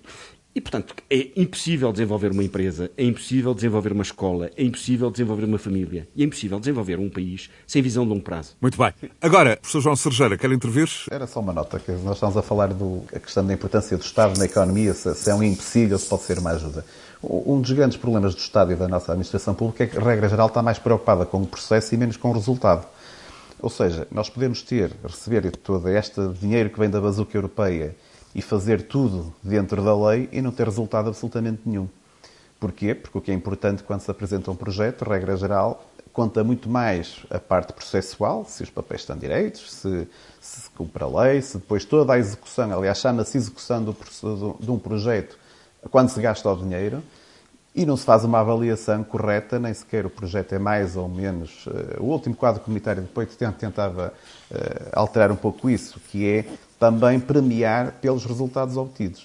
E, portanto, é impossível desenvolver uma empresa, é impossível desenvolver uma escola, é impossível desenvolver uma família e é impossível desenvolver um país sem visão de longo prazo. Muito bem. Agora, professor João Serjeira, quer intervir? Era só uma nota, que nós estamos a falar da questão da importância do Estado na economia, se, se é um empecilho ou se pode ser uma ajuda. Um dos grandes problemas do Estado e da nossa administração pública é que, a regra geral, está mais preocupada com o processo e menos com o resultado. Ou seja, nós podemos ter, receber todo este dinheiro que vem da bazuca europeia e fazer tudo dentro da lei e não ter resultado absolutamente nenhum. Porquê? Porque o que é importante quando se apresenta um projeto, regra geral, conta muito mais a parte processual, se os papéis estão direitos, se, se cumpre a lei, se depois toda a execução, aliás, chama-se execução do, do, de um projeto, quando se gasta o dinheiro, e não se faz uma avaliação correta, nem sequer o projeto é mais ou menos... Uh, o último quadro comunitário depois tentava uh, alterar um pouco isso, que é também premiar pelos resultados obtidos.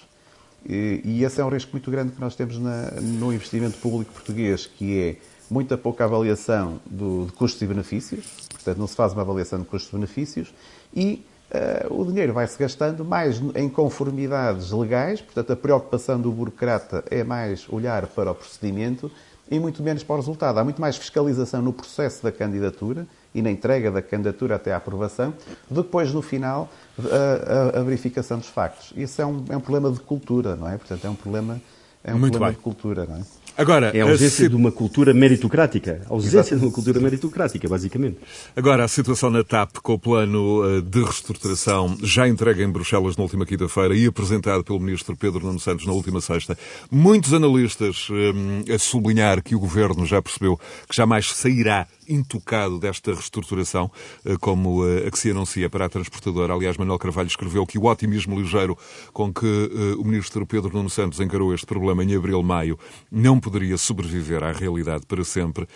E, e esse é um risco muito grande que nós temos na, no investimento público português, que é muita pouca avaliação do, de custos e benefícios, portanto não se faz uma avaliação de custos e benefícios, e uh, o dinheiro vai-se gastando mais em conformidades legais, portanto a preocupação do burocrata é mais olhar para o procedimento e muito menos para o resultado. Há muito mais fiscalização no processo da candidatura e na entrega da candidatura até à aprovação, do que depois, no final, a, a, a verificação dos factos. Isso é um, é um problema de cultura, não é? Portanto, é um problema, é um problema de cultura, não é? Agora, é a ausência a... de uma cultura meritocrática. A ausência Exato. de uma cultura meritocrática, basicamente. Agora, a situação na T A P, com o plano de reestruturação já entregue em Bruxelas na última quinta-feira e apresentado pelo ministro Pedro Nuno Santos na última sexta. Muitos analistas hum, a sublinhar que o governo já percebeu que jamais sairá intocado desta reestruturação, como a que se anuncia para a transportadora. Aliás, Manuel Carvalho escreveu que o otimismo ligeiro com que o ministro Pedro Nuno Santos encarou este problema em abril-maio não poderia sobreviver à realidade para sempre,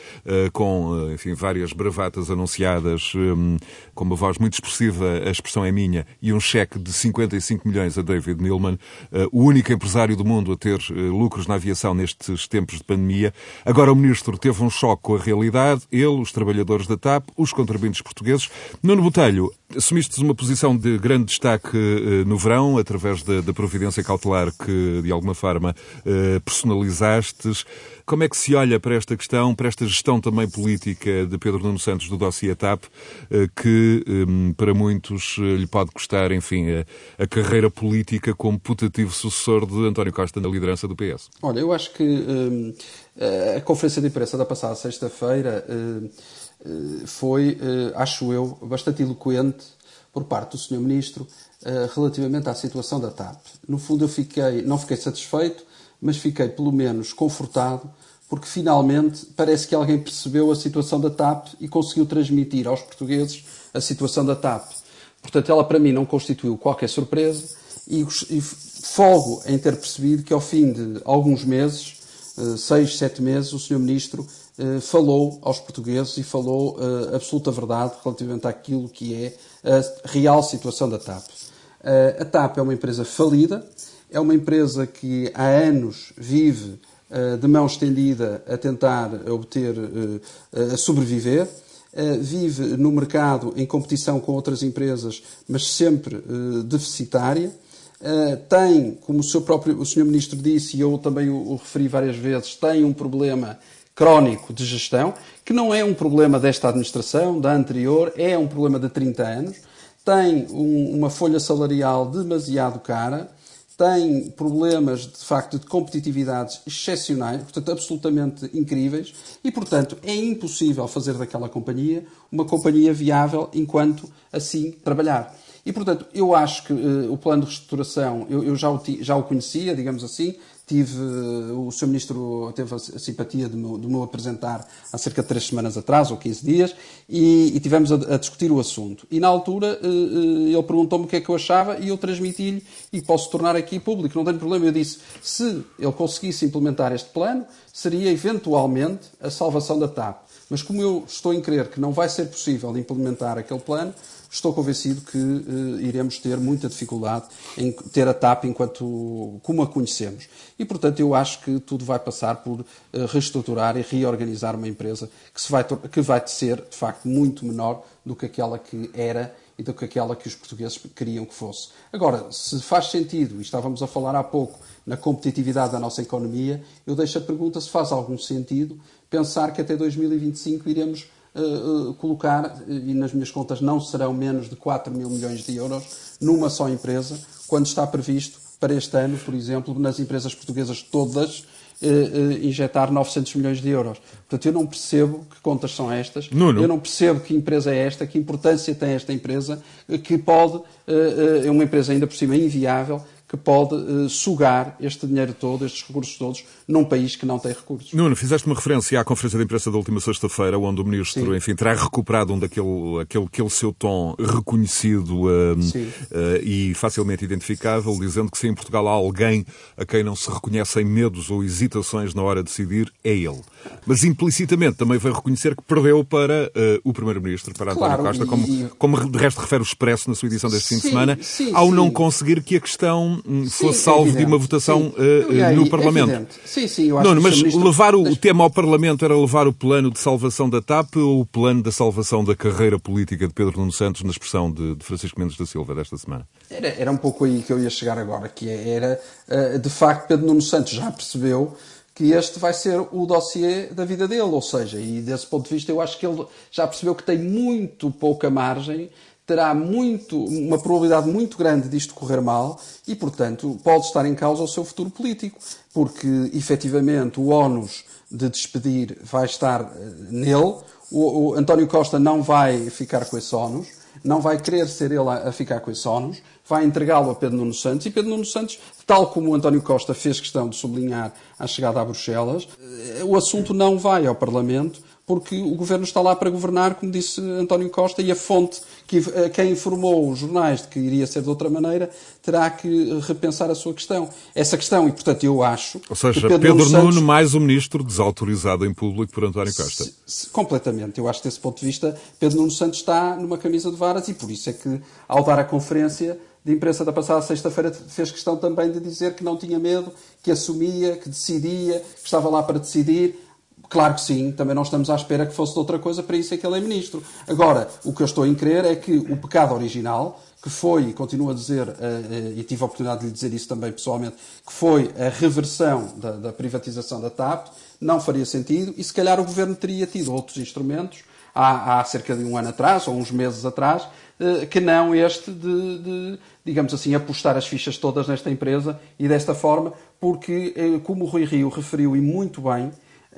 com, enfim, várias bravatas anunciadas, com uma voz muito expressiva, a expressão é minha, e um cheque de cinquenta e cinco milhões a David Neilman, o único empresário do mundo a ter lucros na aviação nestes tempos de pandemia. Agora o ministro teve um choque com a realidade, ele, os trabalhadores da T A P, os contribuintes portugueses. Nuno Botelho, assumistes uma posição de grande destaque uh, no verão, através da, da providência cautelar que, de alguma forma, uh, personalizastes. Como é que se olha para esta questão, para esta gestão também política de Pedro Nuno Santos do dossiê T A P, uh, que, um, para muitos, uh, lhe pode custar, enfim, a, a carreira política como putativo sucessor de António Costa na liderança do P S? Olha, eu acho que um, a conferência de imprensa da passada sexta-feira uh, foi, acho eu, bastante eloquente por parte do senhor Ministro relativamente à situação da T A P. No fundo, eu fiquei, não fiquei satisfeito, mas fiquei, pelo menos, confortado, porque finalmente parece que alguém percebeu a situação da T A P e conseguiu transmitir aos portugueses a situação da T A P. Portanto, ela para mim não constituiu qualquer surpresa e, e folgo em ter percebido que ao fim de alguns meses, seis, sete meses, o senhor Ministro falou aos portugueses e falou uh, absoluta verdade relativamente àquilo que é a real situação da T A P. Uh, a T A P é uma empresa falida, é uma empresa que há anos vive uh, de mão estendida a tentar obter, uh, a sobreviver, uh, vive no mercado em competição com outras empresas, mas sempre uh, deficitária. Uh, tem, como o, seu próprio, o senhor Ministro disse, e eu também o, o referi várias vezes, tem um problema crónico de gestão, que não é um problema desta administração, da anterior, é um problema de trinta anos, tem um, uma folha salarial demasiado cara, tem problemas, de facto, de competitividade excepcionais, portanto, absolutamente incríveis, e, portanto, é impossível fazer daquela companhia uma companhia viável enquanto assim trabalhar. E, portanto, eu acho que uh, o plano de reestruturação, eu, eu já, o ti, já o conhecia, digamos assim, tive, uh, o senhor Ministro teve a, a simpatia de me, de me apresentar há cerca de três semanas atrás, ou quinze dias, e, e tivemos a, a discutir o assunto. E, na altura, uh, uh, ele perguntou-me o que é que eu achava e eu transmiti-lhe, e posso tornar aqui público, não tenho problema. Eu disse, se ele conseguisse implementar este plano, seria, eventualmente, a salvação da T A P. Mas como eu estou em crer que não vai ser possível implementar aquele plano, estou convencido que uh, iremos ter muita dificuldade em ter a TAP enquanto como a conhecemos. E, portanto, eu acho que tudo vai passar por uh, reestruturar e reorganizar uma empresa que, se vai, que vai ser, de facto, muito menor do que aquela que era e do que aquela que os portugueses queriam que fosse. Agora, se faz sentido, e estávamos a falar há pouco, na competitividade da nossa economia, eu deixo a pergunta se faz algum sentido pensar que até dois mil e vinte e cinco iremos uh, uh, colocar, e nas minhas contas não serão menos de quatro mil milhões de euros, numa só empresa, quando está previsto para este ano, por exemplo, nas empresas portuguesas todas, uh, uh, injetar novecentos milhões de euros. Portanto, eu não percebo que contas são estas, Nuno. Eu não percebo que empresa é esta, que importância tem esta empresa, que pode, uh, uh, é uma empresa ainda por cima inviável, que pode uh, sugar este dinheiro todo, estes recursos todos, num país que não tem recursos. Nuno, fizeste uma referência à conferência de imprensa da última sexta-feira, onde o Ministro, Sim. enfim, terá recuperado um daquele aquele, aquele seu tom reconhecido uh, uh, e facilmente identificável, dizendo que se em Portugal há alguém a quem não se reconhecem medos ou hesitações na hora de decidir, é ele. Mas implicitamente também veio reconhecer que perdeu para uh, o Primeiro-Ministro, para claro, António Costa, e... como, como de resto refere o Expresso na sua edição deste sim, fim de semana, sim, ao sim. não conseguir que a questão fosse sim, salvo é de uma votação uh, é, no é Parlamento. Evidente. Sim, sim, eu acho Nuno, que mas o ministro... levar o Deixa... tema ao Parlamento era levar o plano de salvação da TAP ou o plano da salvação da carreira política de Pedro Nuno Santos, na expressão de, de Francisco Mendes da Silva desta semana? Era, era um pouco aí que eu ia chegar agora, que era, de facto, Pedro Nuno Santos já percebeu que este vai ser o dossiê da vida dele, ou seja, e desse ponto de vista eu acho que ele já percebeu que tem muito pouca margem, terá muito, uma probabilidade muito grande disto correr mal e, portanto, pode estar em causa o seu futuro político, porque, efetivamente, o ónus de despedir vai estar nele, o, o António Costa não vai ficar com esse ónus, não vai querer ser ele a, a ficar com esse ónus, vai entregá-lo a Pedro Nuno Santos e Pedro Nuno Santos, tal como o António Costa fez questão de sublinhar à chegada a Bruxelas, o assunto não vai ao Parlamento porque o Governo está lá para governar, como disse António Costa, e a fonte, que, quem informou os jornais de que iria ser de outra maneira, terá que repensar a sua questão. Essa questão, e portanto eu acho... Ou seja, que Pedro, Pedro Nuno, Nuno Santos, mais o Ministro desautorizado em público por António Costa. Se, se, completamente. Eu acho que desse ponto de vista Pedro Nuno Santos está numa camisa de varas e por isso é que, ao dar a conferência de imprensa da passada sexta-feira, fez questão também de dizer que não tinha medo, que assumia, que decidia, que estava lá para decidir. Claro que sim, também não estamos à espera que fosse de outra coisa, para isso é que ele é Ministro. Agora, o que eu estou em crer é que o pecado original, que foi, e continuo a dizer, uh, uh, e tive a oportunidade de lhe dizer isso também pessoalmente, que foi a reversão da, da privatização da TAP, não faria sentido e se calhar o Governo teria tido outros instrumentos, há, há cerca de um ano atrás, ou uns meses atrás, uh, que não este de, de, digamos assim, apostar as fichas todas nesta empresa e desta forma, porque, uh, como o Rui Rio referiu e muito bem,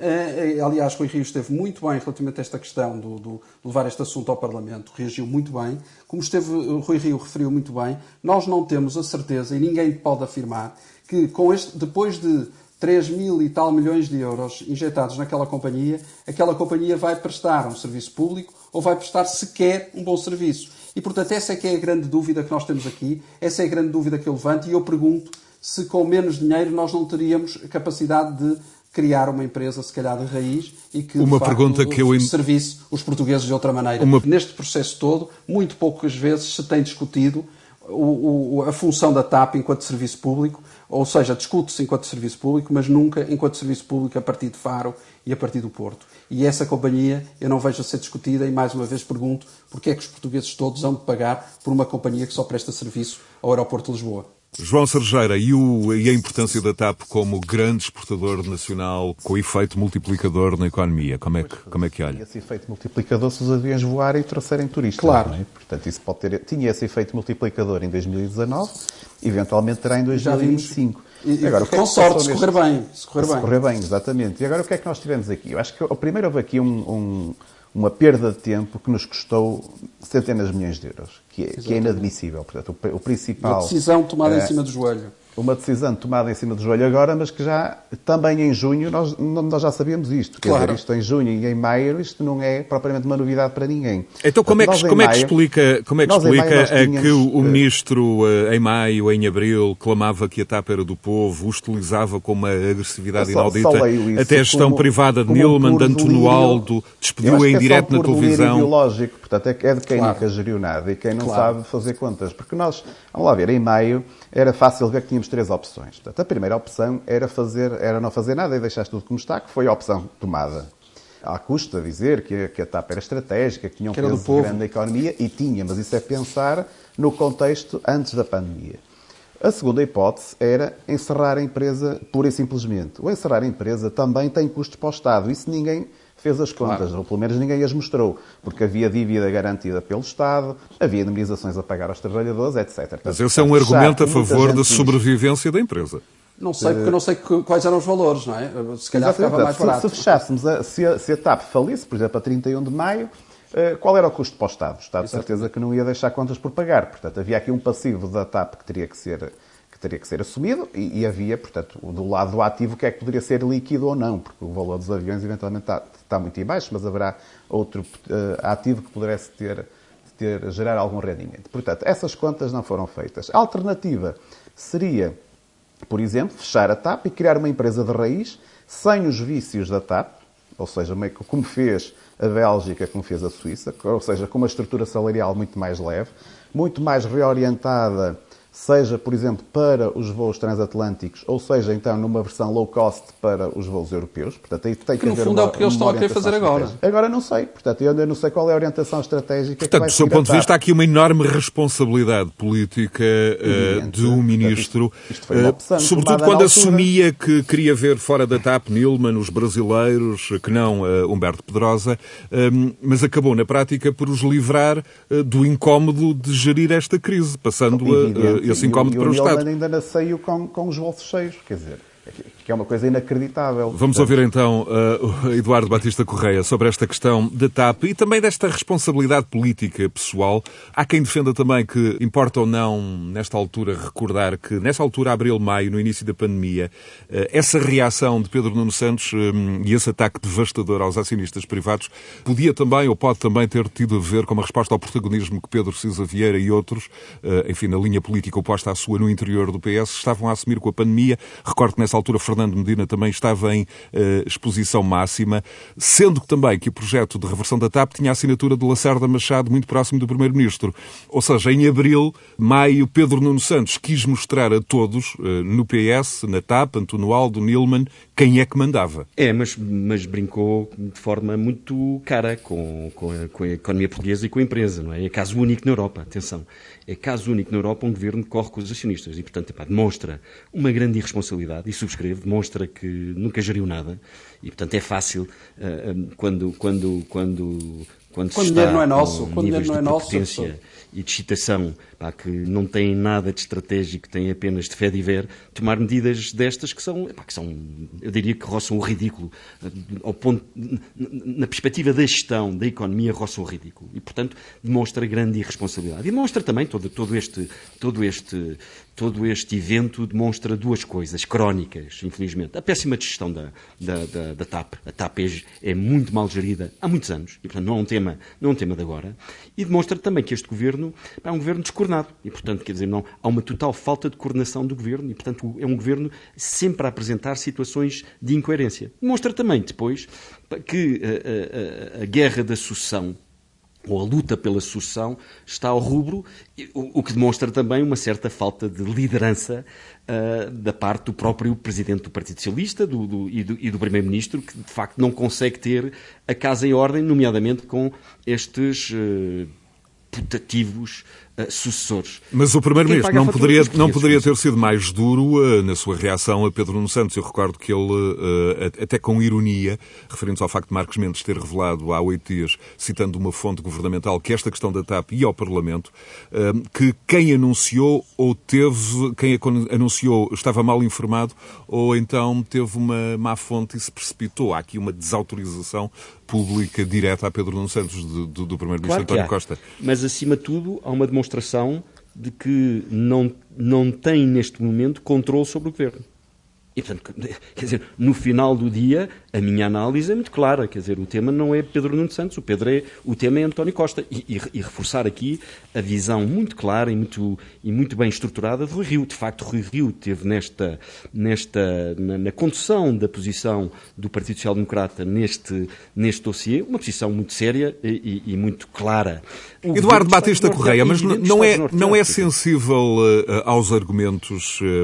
Uh, aliás, Rui Rio esteve muito bem relativamente a esta questão do, do, de levar este assunto ao Parlamento, reagiu muito bem. Como esteve, uh, Rui Rio referiu muito bem, nós não temos a certeza, e ninguém pode afirmar, que com este, depois de três mil e tal milhões de euros injetados naquela companhia, aquela companhia vai prestar um serviço público ou vai prestar sequer um bom serviço. E, portanto, essa é que é a grande dúvida que nós temos aqui, essa é a grande dúvida que eu levanto, e eu pergunto se com menos dinheiro nós não teríamos capacidade de criar uma empresa, se calhar, de raiz e que, uma de facto, pergunta que eu... servisse os portugueses de outra maneira. Uma... Neste processo todo, muito poucas vezes se tem discutido o, o, a função da TAP enquanto serviço público, ou seja, discute-se enquanto serviço público, mas nunca enquanto serviço público a partir de Faro e a partir do Porto. E essa companhia eu não vejo a ser discutida e, mais uma vez, pergunto porque é que os portugueses todos hão de pagar por uma companhia que só presta serviço ao aeroporto de Lisboa. João Serjeira, e, o, e a importância da TAP como grande exportador nacional com efeito multiplicador na economia, como é que, como é que olha? Esse efeito multiplicador se os aviões voarem e trouxerem turistas. Claro. Não é? Portanto, isso pode ter, tinha esse efeito multiplicador em dois mil e dezanove, eventualmente terá em dois mil e vinte e cinco. E, agora, o que com é que sorte, se correr bem. Se correr se bem. correr bem, exatamente. E agora o que é que nós tivemos aqui? Eu acho que primeiro houve aqui um... um uma perda de tempo que nos custou centenas de milhões de euros, que é, que é inadmissível. Portanto, o, o principal... Uma decisão tomada uh, em cima do joelho. uma decisão tomada em cima do joelho agora, mas que já, também em junho, nós, nós já sabíamos isto. Quer claro. dizer, isto em junho e em maio, isto não é propriamente uma novidade para ninguém. Então como é que, como é que explica, como é que, explica tínhamos, que o, o Ministro, em maio, em abril, clamava que a TAP era do povo, utilizava com uma agressividade só, inaudita, só até a gestão como, privada de Nilman, de Antonualdo, despediu-a em direto na televisão. Ideológico, portanto, é de quem claro. nunca geriu nada e quem não claro. sabe fazer contas. Porque nós, vamos lá ver, em maio era fácil ver que tínhamos três opções. Portanto, a primeira opção era, fazer, era não fazer nada e deixar tudo como está, que foi a opção tomada. À custa dizer que a, que a TAP era estratégica, que tinha um peso grande na economia, e tinha, mas isso é pensar no contexto antes da pandemia. A segunda hipótese era encerrar a empresa pura e simplesmente. O encerrar a empresa também tem custos para o Estado. Isso ninguém fez as contas, claro. Ou pelo menos ninguém as mostrou, porque havia dívida garantida pelo Estado, havia indemnizações a pagar aos trabalhadores, etcétera. Mas esse é um argumento a favor da sobrevivência da empresa. Não sei, porque eu não sei quais eram os valores, não é? Se calhar Exatamente. ficava mais barato. Se, se fechássemos, a, se, a, se a TAP falisse, por exemplo, a trinta e um de maio, qual era o custo para o Estado? O Estado, de certeza, que não ia deixar contas por pagar. Portanto, havia aqui um passivo da TAP que teria que ser, que teria que ser assumido e, e havia, portanto, do lado do ativo, que é que poderia ser líquido ou não, porque o valor dos aviões, eventualmente, está, está muito em baixo, mas haverá outro uh, ativo que pudesse ter, ter, gerar algum rendimento. Portanto, essas contas não foram feitas. A alternativa seria, por exemplo, fechar a TAP e criar uma empresa de raiz sem os vícios da TAP, ou seja, meio que como fez a Bélgica, como fez a Suíça, ou seja, com uma estrutura salarial muito mais leve, muito mais reorientada, seja, por exemplo, para os voos transatlânticos, ou seja, então, numa versão low cost para os voos europeus. Portanto, aí tem que, que no haver fundo uma, é o que eles estão a querer fazer agora. Agora não sei. Portanto, eu ainda não sei qual é a orientação estratégica. Portanto, que vai do seu ponto de vista, há aqui uma enorme responsabilidade política uh, de um ministro, Portanto, isto, isto foi uma opção, uh, sobretudo quando assumia que queria ver fora da TAP Nilman, os brasileiros, que não uh, Humberto Pedrosa, um, mas acabou na prática por os livrar uh, do incómodo de gerir esta crise, passando uh, esse incómodo para o Estado. Ele ainda nasceu com, com os bolsos cheios, quer dizer, que é uma coisa inacreditável. Vamos ouvir então uh, o Eduardo Batista Correia sobre esta questão da TAP e também desta responsabilidade política pessoal. Há quem defenda também que importa ou não, nesta altura, recordar que, nessa altura, abril, maio, no início da pandemia, uh, essa reação de Pedro Nuno Santos um, e esse ataque devastador aos acionistas privados podia também, ou pode também ter tido a ver com uma resposta ao protagonismo que Pedro Sousa Vieira e outros, uh, enfim, na linha política oposta à sua no interior do P S, estavam a assumir com a pandemia. Recordo que nessa altura Fernando Medina também estava em uh, exposição máxima, sendo que também que o projeto de reversão da TAP tinha a assinatura de Lacerda Machado muito próximo do Primeiro-Ministro. Ou seja, em abril, maio, Pedro Nuno Santos quis mostrar a todos, uh, no P S, na TAP, Antonualdo, Nilman, quem é que mandava. É, mas, mas brincou de forma muito cara com, com, a, com a economia portuguesa e com a empresa, não é? É caso único na Europa, atenção. É caso único na Europa um governo que corre com os acionistas e, portanto, epá, demonstra uma grande irresponsabilidade, e subscreve, demonstra que nunca geriu nada e, portanto, é fácil uh, quando, quando, quando, quando, quando se está não é nosso, com quando níveis não é de nosso, potência e de excitação, pá, que não tem nada de estratégico, tem apenas de fé de ver, tomar medidas destas que são, pá, que são, eu diria que roçam o ridículo, ao ponto, na perspectiva da gestão da economia, roçam o ridículo. E, portanto, demonstra grande irresponsabilidade. E demonstra também todo, todo, este, todo, este, todo este evento, demonstra duas coisas crónicas, infelizmente. A péssima gestão da, da, da, da TAP. A TAP é, é muito mal gerida há muitos anos, e, portanto, não é um tema, não é um tema de agora. E demonstra também que este governo é um governo descoordenado. E, portanto, quer dizer, não, há uma total falta de coordenação do governo e, portanto, é um governo sempre a apresentar situações de incoerência. Demonstra também, depois, que a, a, a guerra da sucessão, ou a luta pela sucessão, está ao rubro, o, o que demonstra também uma certa falta de liderança uh, da parte do próprio Presidente do Partido Socialista do, do, e do, e do Primeiro-Ministro, que de facto não consegue ter a casa em ordem, nomeadamente com estes uh, putativos uh, sucessores. Mas o Primeiro-Ministro não poderia, não poderia ter sido mais duro uh, na sua reação a Pedro Nuno Santos. Eu recordo que ele, uh, até com ironia, referindo-se ao facto de Marcos Mendes ter revelado há oito dias, citando uma fonte governamental, que esta questão da TAP ia ao Parlamento, uh, que quem anunciou ou teve, quem anunciou estava mal informado ou então teve uma má fonte e se precipitou. Há aqui uma desautorização pública direta a Pedro Nuno Santos do, do, do Primeiro-Ministro claro António Costa. Mas, acima de tudo, há uma demonstração de que não, não tem neste momento controle sobre o governo. E, portanto, quer dizer, no final do dia, a minha análise é muito clara. Quer dizer, o tema não é Pedro Nuno Santos, o, Pedro é, o tema é António Costa. E, e, e reforçar aqui a visão muito clara e muito, e muito bem estruturada de Rui Rio. De facto, Rui Rio teve nesta, nesta, na, na condução da posição do Partido Social Democrata neste, neste dossiê, uma posição muito séria e, e, e muito clara. O Eduardo Batista Correia, mas não é, não é sensível uh, aos argumentos uh,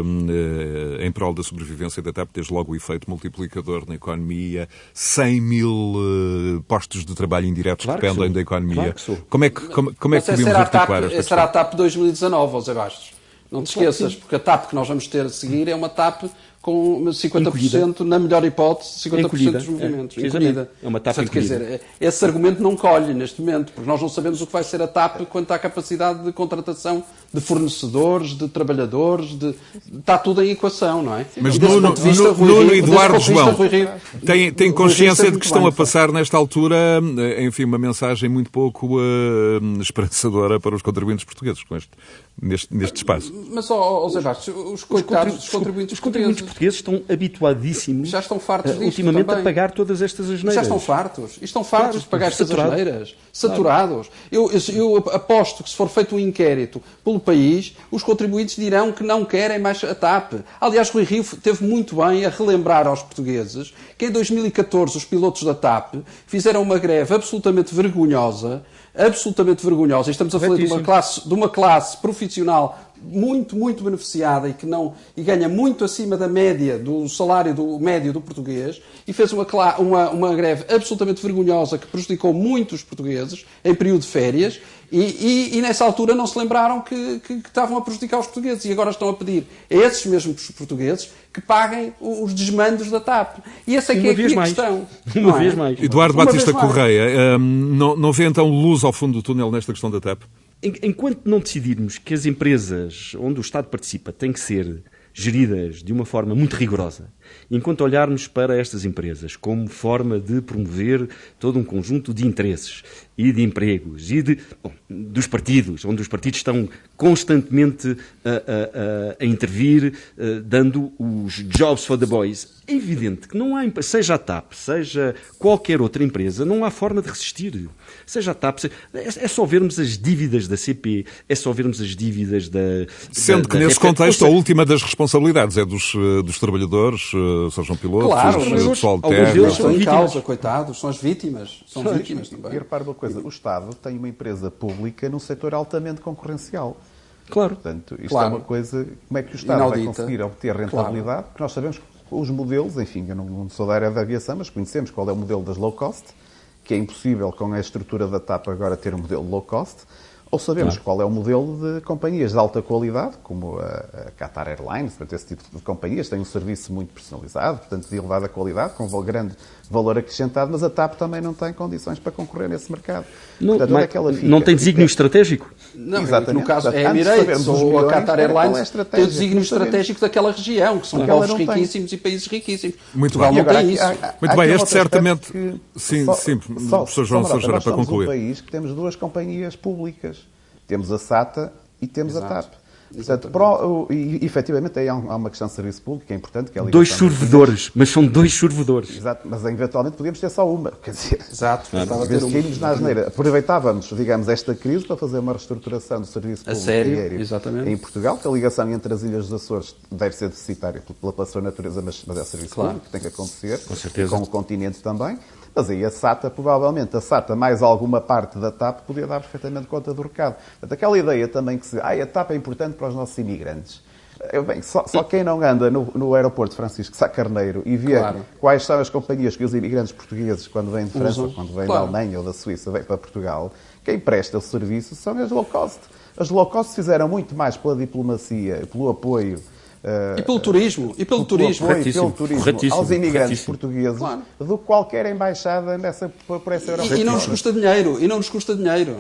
uh, em prol da sobrevivência da TAP, desde logo o efeito multiplicador na economia, cem mil uh, postos de trabalho indiretos claro que dependem que da economia. Claro que sou. Como é que, como, como é que podemos será articular TAP, esta questão? será a TAP dois mil e dezanove, José Bastos. Não te Claro esqueças, porque a TAP que nós vamos ter a seguir é uma TAP com cinquenta por cento, encolhida. Na melhor hipótese, cinquenta por cento dos movimentos. É, encolhida. É uma TAP Portanto, quer dizer, esse argumento não colhe neste momento, porque nós não sabemos o que vai ser a TAP quanto à capacidade de contratação de fornecedores, de trabalhadores, de... está tudo em equação, não é? Mas Nuno, Nuno e Eduardo João têm, têm consciência de que estão a passar nesta altura, enfim, uma mensagem muito pouco uh, esperançadora para os contribuintes portugueses com este, neste, neste espaço. Mas, ó, ó Zé Bastos, os coitados dos contribuintes Os contribuintes portugueses estão habituadíssimos já estão fartos disto ultimamente também. a pagar todas estas asneiras. Já estão fartos. E estão fartos claro, de pagar estas saturado. asneiras. Saturados. Claro. Eu, eu, eu aposto que se for feito um inquérito pelo país, os contribuintes dirão que não querem mais a TAP. Aliás, Rui Rio teve muito bem a relembrar aos portugueses que em dois mil e catorze os pilotos da TAP fizeram uma greve absolutamente vergonhosa, absolutamente vergonhosa. E estamos a falar de uma classe, de uma classe profissional muito, muito beneficiada e que não e ganha muito acima da média do salário do médio do português, e fez uma, uma, uma greve absolutamente vergonhosa que prejudicou muito os portugueses em período de férias, e, e, e nessa altura não se lembraram que, que, que estavam a prejudicar os portugueses, e agora estão a pedir a esses mesmos portugueses que paguem os desmandos da TAP. E essa é que é a questão. Uma vez mais. Eduardo Batista Correia, hum, não, não vê então luz ao fundo do túnel nesta questão da TAP? Enquanto não decidirmos que as empresas onde o Estado participa têm que ser geridas de uma forma muito rigorosa, enquanto olharmos para estas empresas como forma de promover todo um conjunto de interesses e de empregos e de, bom, dos partidos, onde os partidos estão constantemente a, a, a intervir, a, dando os jobs for the boys, é evidente que não há, seja a TAP, seja qualquer outra empresa, não há forma de resistir. Seja a TAP, seja, é só vermos as dívidas da C P, é só vermos as dívidas da... Sendo da, que da nesse F P. contexto a última das responsabilidades é dos, dos trabalhadores, sejam pilotos, claro, sejam do pessoal de terra. terra. Eles estão em causa, coitados, são as vítimas. São as vítimas também. E repare uma coisa, o Estado tem uma empresa pública num setor altamente concorrencial. Claro. Portanto, isto claro. é uma coisa... Como é que o Estado Inaudita. vai conseguir obter rentabilidade? Claro. Porque nós sabemos que os modelos, enfim, eu não sou da área da aviação, mas conhecemos qual é o modelo das low cost, que é impossível com a estrutura da TAP agora ter um modelo low cost, ou sabemos claro. qual é o modelo de companhias de alta qualidade, como a Qatar Airlines, portanto, esse tipo de companhias têm um serviço muito personalizado, portanto, de elevada qualidade, com um grande valor acrescentado, mas a TAP também não tem condições para concorrer nesse mercado. Não, portanto, não, é que ela fica, não tem desígnio fica... estratégico? Não, exatamente. No caso, portanto, é a Emirates ou milhões, a Qatar Airlines é tem o desígnio estratégico daquela região, que são povos riquíssimos e países riquíssimos. Muito Portugal bem. não tem isso. Há, há, Muito há bem, este certamente... Que, sim, só, sim, só, professor João Serjeira, para concluir. Nós somos um país que temos duas companhias públicas. Temos a SATA e temos Exato. a TAP. Portanto, pro, e, efetivamente, aí há uma questão de serviço público que é importante. Que é dois servidores, mas são dois servidores. Exato, mas eventualmente podíamos ter só uma. Quer dizer, Exato. Às vezes caímos na asneira. Aproveitávamos, digamos, esta crise para fazer uma reestruturação do serviço público sério? aéreo Exatamente. em Portugal, que a ligação entre as Ilhas dos Açores deve ser deficitária pela, pela sua natureza, mas, mas é serviço claro. público que tem que acontecer. Com certeza. Com o continente também. Mas aí a SATA, provavelmente, a SATA mais alguma parte da TAP podia dar perfeitamente conta do recado. Portanto, aquela ideia também que se... Ah, a TAP é importante para os nossos imigrantes. Eu, bem, só, só quem não anda no, no aeroporto de Francisco Sá Carneiro e vê claro. quais são as companhias que os imigrantes portugueses, quando vêm de França, Usam. quando vêm claro. da Alemanha ou da Suíça, vêm para Portugal, quem presta o serviço são as low cost. As low cost fizeram muito mais pela diplomacia, pelo apoio... Uh, e pelo turismo, e pelo, pelo turismo, apoio, pelo turismo aos imigrantes portugueses, claro. do qualquer embaixada nessa, por essa Europa. E, e não nos custa dinheiro, e não nos custa dinheiro.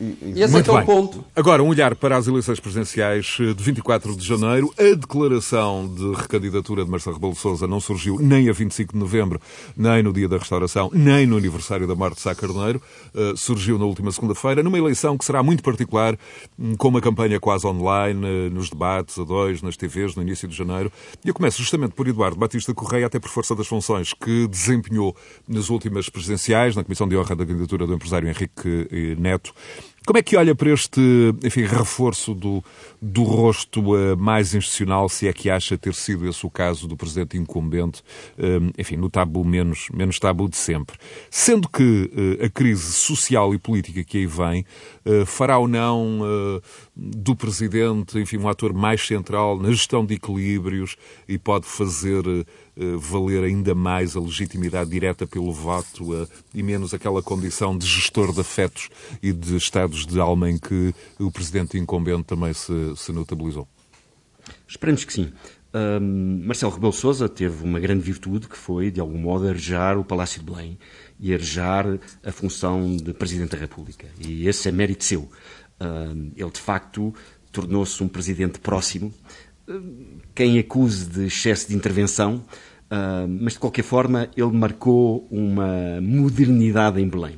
E esse é que é o ponto. Agora, um olhar para as eleições presidenciais de vinte e quatro de janeiro. A declaração de recandidatura de Marcelo Rebelo de Sousa não surgiu nem a vinte e cinco de novembro, nem no dia da restauração, nem no aniversário da morte de Sá Carneiro. Uh, surgiu na última segunda-feira, numa eleição que será muito particular, com uma campanha quase online, nos debates a dois, nas T Vs, no início de janeiro. E eu começo justamente por Eduardo Batista Correia, até por força das funções que desempenhou nas últimas presidenciais, na Comissão de Honra da Candidatura do empresário Henrique Neto. Como é que olha para este, enfim, reforço do, do rosto uh, mais institucional, se é que acha ter sido esse o caso do presidente incumbente, um, enfim, no tabu menos, menos tabu de sempre? Sendo que uh, a crise social e política que aí vem uh, fará ou não uh, do presidente, enfim, um ator mais central na gestão de equilíbrios e pode fazer uh, valer ainda mais a legitimidade direta pelo voto uh, e menos aquela condição de gestor de afetos e de estados de alma em que o presidente incumbente também se, se notabilizou? Esperemos que sim. Um, Marcelo Rebelo de Sousa teve uma grande virtude que foi, de algum modo, arejar o Palácio de Belém e arejar a função de Presidente da República. E esse é mérito seu. Um, ele, de facto, tornou-se um presidente próximo. Um, quem acuse de excesso de intervenção, uh, mas, de qualquer forma, ele marcou uma modernidade em Belém.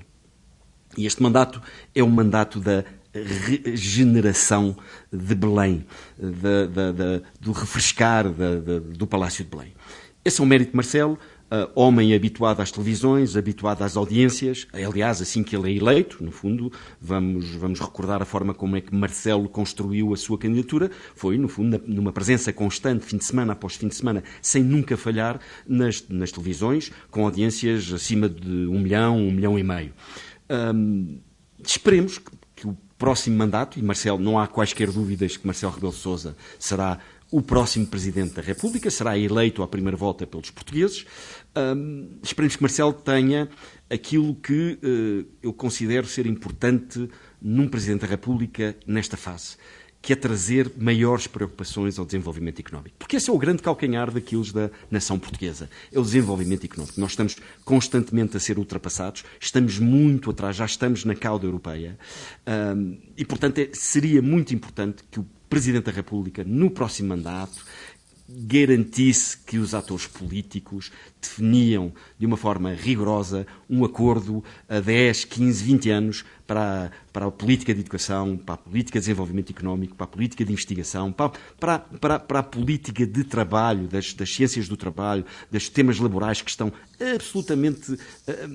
E este mandato é um mandato da regeneração de Belém, da, da, da, do refrescar da, da, do Palácio de Belém. Esse é um mérito de Marcelo, uh, homem habituado às televisões, habituado às audiências, aliás, assim que ele é eleito, no fundo, vamos, vamos recordar a forma como é que Marcelo construiu a sua candidatura, foi, no fundo, numa presença constante, fim de semana após fim de semana, sem nunca falhar nas, nas televisões, com audiências acima de um milhão, um milhão e meio. Hum, esperemos que, que o próximo mandato, e Marcelo, não há quaisquer dúvidas que Marcelo Rebelo de Sousa será o próximo Presidente da República, será eleito à primeira volta pelos portugueses. Hum, esperemos que Marcelo tenha aquilo que uh, eu considero ser importante num Presidente da República nesta fase, que é trazer maiores preocupações ao desenvolvimento económico. Porque esse é o grande calcanhar daquilo da nação portuguesa, é o desenvolvimento económico. Nós estamos constantemente a ser ultrapassados, estamos muito atrás, já estamos na cauda europeia, um, e, portanto, é, seria muito importante que o Presidente da República, no próximo mandato, garantisse que os atores políticos definiam de uma forma rigorosa um acordo a dez, quinze, vinte anos para, para a política de educação, para a política de desenvolvimento económico, para a política de investigação, para, para, para, para a política de trabalho, das, das ciências do trabalho, dos temas laborais que estão absolutamente uh,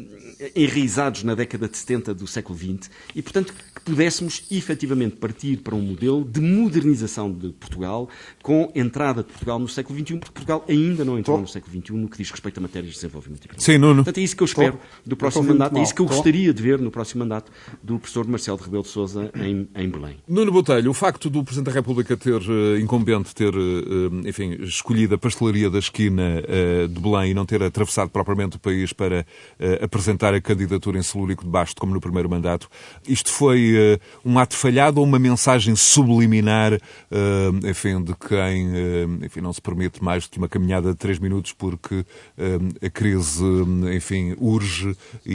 enraizados na década de setenta do século vinte e, portanto, que pudéssemos efetivamente partir para um modelo de modernização de Portugal com entrada de Portugal no século vinte e um, porque Portugal ainda não entrou no século vinte e um no que diz respeito a matérias de desenvolvimento económico. Sim, Nuno. Portanto, é isso que eu espero do próximo mandato, é isso que eu gostaria de ver no próximo mandato do professor Marcelo Rebelo de Sousa em, em Belém. Nuno Botelho, o facto do Presidente da República ter, uh, incumbente, ter, uh, enfim, escolhido a pastelaria da esquina uh, de Belém e não ter atravessado propriamente o país para uh, apresentar a candidatura em Celúrico de Basto, como no primeiro mandato, isto foi uh, um ato falhado ou uma mensagem subliminar, uh, enfim, de quem, uh, enfim, não se permite mais do que uma caminhada de três minutos porque uh, a crise, enfim, urge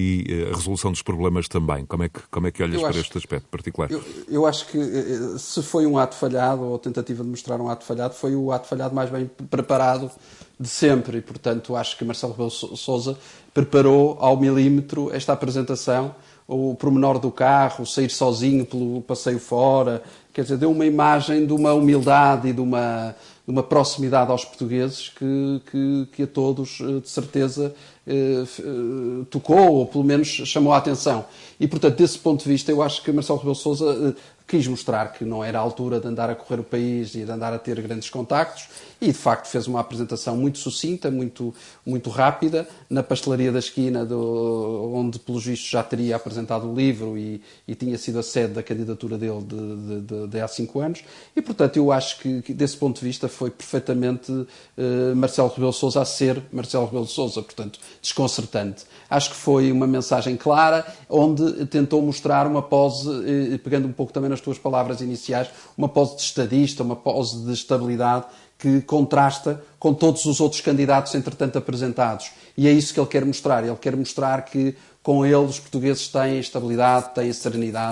e a resolução dos problemas também? Como é que, como é que olhas para este aspecto particular? Eu, eu acho que se foi um ato falhado, ou tentativa de mostrar um ato falhado, foi o ato falhado mais bem preparado de sempre e, portanto, acho que Marcelo Rebelo de Sousa preparou ao milímetro esta apresentação, o pormenor do carro, sair sozinho pelo passeio fora, quer dizer, deu uma imagem de uma humildade e de uma, de uma proximidade aos portugueses que, que, que a todos, de certeza, eh, tocou, ou pelo menos chamou a atenção. E, portanto, desse ponto de vista, eu acho que Marcelo Rebelo de Sousa eh, quis mostrar que não era a altura de andar a correr o país e de andar a ter grandes contactos e, de facto, fez uma apresentação muito sucinta, muito, muito rápida, na pastelaria da esquina, do, onde, pelos vistos, já teria apresentado o livro e, e tinha sido a sede da candidatura dele de, de, de, de há cinco anos. E, portanto, eu acho que, que desse ponto de vista, foi perfeitamente uh, Marcelo Rebelo de Sousa a ser Marcelo Rebelo de Sousa, portanto, desconcertante. Acho que foi uma mensagem clara, onde tentou mostrar uma pose, uh, pegando um pouco também nas tuas palavras iniciais, uma pose de estadista, uma pose de estabilidade, que contrasta com todos os outros candidatos, entretanto, apresentados. E é isso que ele quer mostrar. Ele quer mostrar que, com ele, os portugueses têm estabilidade, têm serenidade,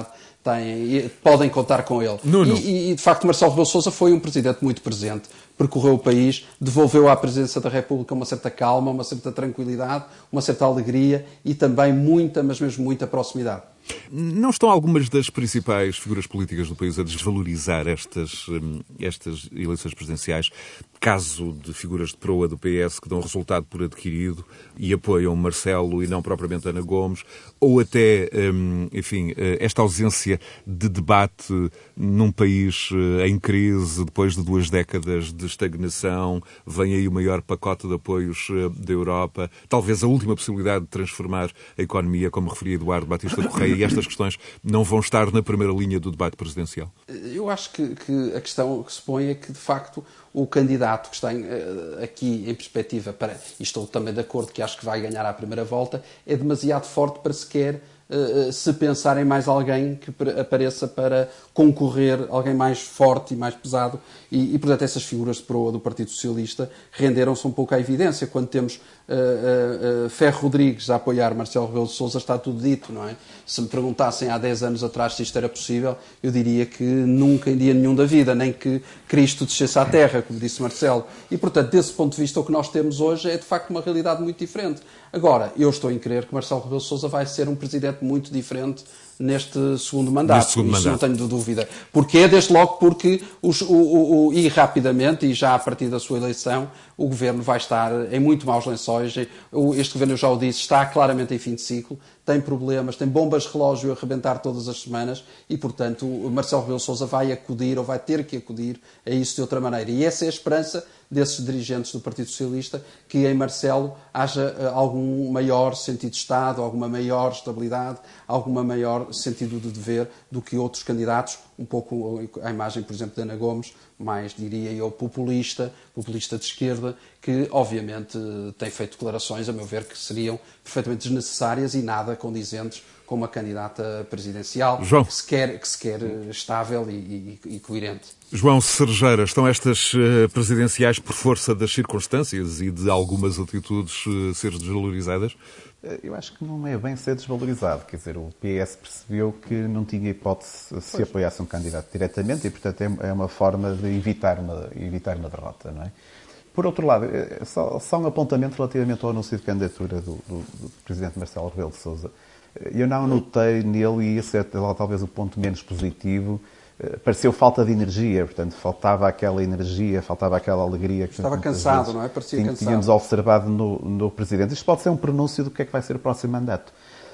têm, podem contar com ele. Nuno. E, e, de facto, Marcelo Rebelo de Sousa foi um presidente muito presente, percorreu o país, devolveu à presidência da República uma certa calma, uma certa tranquilidade, uma certa alegria e também muita, mas mesmo muita proximidade. Não estão algumas das principais figuras políticas do país a desvalorizar estas, estas eleições presidenciais, caso de figuras de proa do P S que dão resultado por adquirido e apoiam Marcelo e não propriamente Ana Gomes, ou até, enfim, esta ausência de debate num país em crise, depois de duas décadas de estagnação, vem aí o maior pacote de apoios da Europa, talvez a última possibilidade de transformar a economia, como referia Eduardo Batista Correia, e estas questões não vão estar na primeira linha do debate presidencial? Eu acho que, que a questão que se põe é que, de facto, o candidato que está em, aqui em perspectiva para, e estou também de acordo que acho que vai ganhar à primeira volta, é demasiado forte para sequer uh, se pensar em mais alguém que apareça para concorrer, alguém mais forte e mais pesado. E, e portanto, essas figuras de proa do Partido Socialista renderam-se um pouco à evidência. Quando temos uh, uh, uh, Ferro Rodrigues a apoiar Marcelo Rebelo de Sousa, está tudo dito, não é? Se me perguntassem há dez anos atrás se isto era possível, eu diria que nunca em dia nenhum da vida, nem que Cristo descesse à terra, como disse Marcelo. E, portanto, desse ponto de vista, o que nós temos hoje é, de facto, uma realidade muito diferente. Agora, eu estou em crer que Marcelo Rebelo de Sousa vai ser um presidente muito diferente neste segundo mandato. Neste segundo Isso mandato. não tenho dúvida. Porquê? Desde logo porque, os, o, o, o, e rapidamente, e já a partir da sua eleição, o Governo vai estar em muito maus lençóis. Este Governo, eu já o disse, está claramente em fim de ciclo, tem problemas, tem bombas de relógio a arrebentar todas as semanas e, portanto, Marcelo Rebelo de Sousa vai acudir, ou vai ter que acudir a isso de outra maneira. E essa é a esperança desses dirigentes do Partido Socialista, que em Marcelo haja uh, algum maior sentido de Estado, alguma maior estabilidade, alguma maior sentido de dever do que outros candidatos, um pouco a imagem, por exemplo, de Ana Gomes, mais, diria eu, populista, populista de esquerda, que obviamente tem feito declarações, a meu ver, que seriam perfeitamente desnecessárias e nada condizentes com uma candidata presidencial João. que se quer, que se quer estável e, e, e coerente. João Cerejeira, estão estas uh, presidenciais por força das circunstâncias e de algumas atitudes uh, ser desvalorizadas? Eu acho que não é bem ser desvalorizado. Quer dizer, o P S percebeu que não tinha hipótese se pois. apoiasse um candidato diretamente e, portanto, é uma forma de evitar uma, evitar uma derrota, não é? Por outro lado, só, só um apontamento relativamente ao anúncio de candidatura do, do, do Presidente Marcelo Rebelo de Sousa. Eu não notei nele, e esse é talvez o ponto menos positivo, pareceu falta de energia, portanto, faltava aquela energia, faltava aquela alegria. Que Estava cansado, não é? Parecia tínhamos cansado. Tínhamos observado no, no Presidente. Isto pode ser um pronúncio do que é que vai ser o próximo mandato.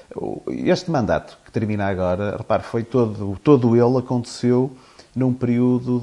Este mandato, que termina agora, repare, foi todo, todo ele aconteceu num período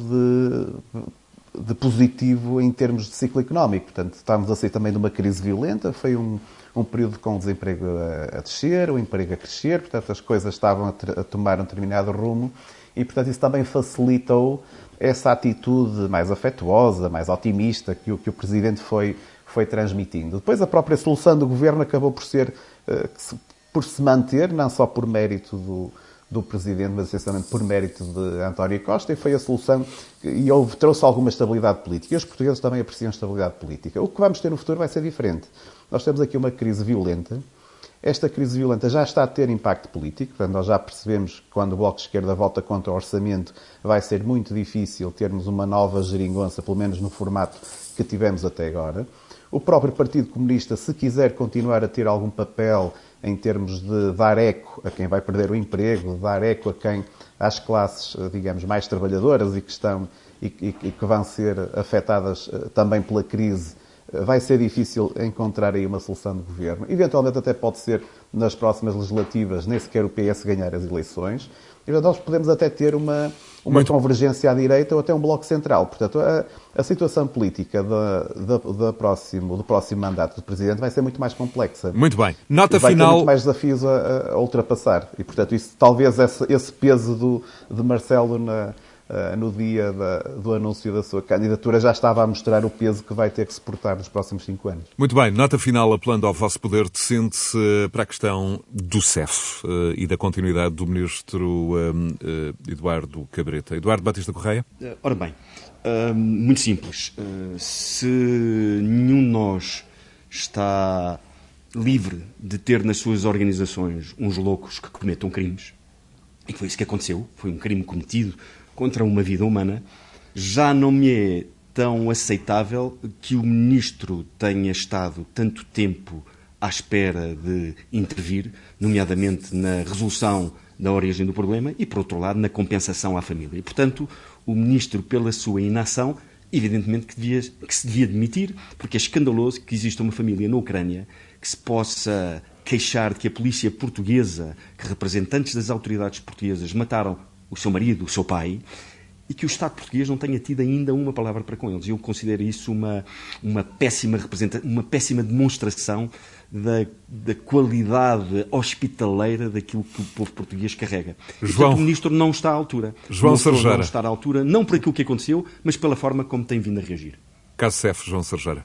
de, de positivo em termos de ciclo económico. Portanto, estávamos a sair também de uma crise violenta, foi um, um período com o desemprego a, a descer, o emprego a crescer, portanto, as coisas estavam a, a tomar um determinado rumo. E, portanto, isso também facilitou essa atitude mais afetuosa, mais otimista que o, que o Presidente foi, foi transmitindo. Depois, a própria solução do Governo acabou por ser, uh, por se manter, não só por mérito do, do Presidente, mas essencialmente por mérito de António Costa, e foi a solução e houve, trouxe alguma estabilidade política. E os portugueses também apreciam estabilidade política. O que vamos ter no futuro vai ser diferente. Nós temos aqui uma crise violenta. Esta crise violenta já está a ter impacto político, portanto, nós já percebemos que quando o Bloco de Esquerda volta contra o orçamento vai ser muito difícil termos uma nova geringonça, pelo menos no formato que tivemos até agora. O próprio Partido Comunista, se quiser continuar a ter algum papel em termos de dar eco a quem vai perder o emprego, de dar eco a quem, às classes, digamos, mais trabalhadoras e que estão e, e, e que vão ser afetadas também pela crise, vai ser difícil encontrar aí uma solução de governo. Eventualmente até pode ser nas próximas legislativas, nem sequer o P S ganhar as eleições. E nós podemos até ter uma, uma convergência à direita ou até um bloco central. Portanto, a, a situação política da, da, da próximo, do próximo mandato do Presidente vai ser muito mais complexa. Muito bem. Nota vai final... ter muito mais desafios a, a ultrapassar. E, portanto, isso, talvez esse, esse peso do, de Marcelo na... Uh, no dia da, do anúncio da sua candidatura, já estava a mostrar o peso que vai ter que suportar nos próximos cinco anos. Muito bem. Nota final, apelando ao vosso poder de síntese uh, para a questão do C E F uh, e da continuidade do Ministro um, uh, Eduardo Cabrita. Eduardo Batista Correia? Uh, ora bem, uh, muito simples. Uh, se nenhum de nós está livre de ter nas suas organizações uns loucos que cometam crimes, e foi isso que aconteceu, foi um crime cometido contra uma vida humana, já não me é tão aceitável que o Ministro tenha estado tanto tempo à espera de intervir, nomeadamente na resolução da origem do problema e, por outro lado, na compensação à família. E, portanto, o Ministro, pela sua inação, evidentemente que, devia, que se devia demitir, porque é escandaloso que exista uma família na Ucrânia que se possa queixar de que a polícia portuguesa, que representantes das autoridades portuguesas mataram o seu marido, o seu pai, e que o Estado português não tenha tido ainda uma palavra para com eles. Eu considero isso uma, uma, péssima, representação, uma péssima demonstração da, da qualidade hospitaleira daquilo que o povo português carrega. João, e, portanto, o Ministro não está à altura. João Serjeira. Não está à altura, não por aquilo que aconteceu, mas pela forma como tem vindo a reagir. Caso C E F, João Serjeira.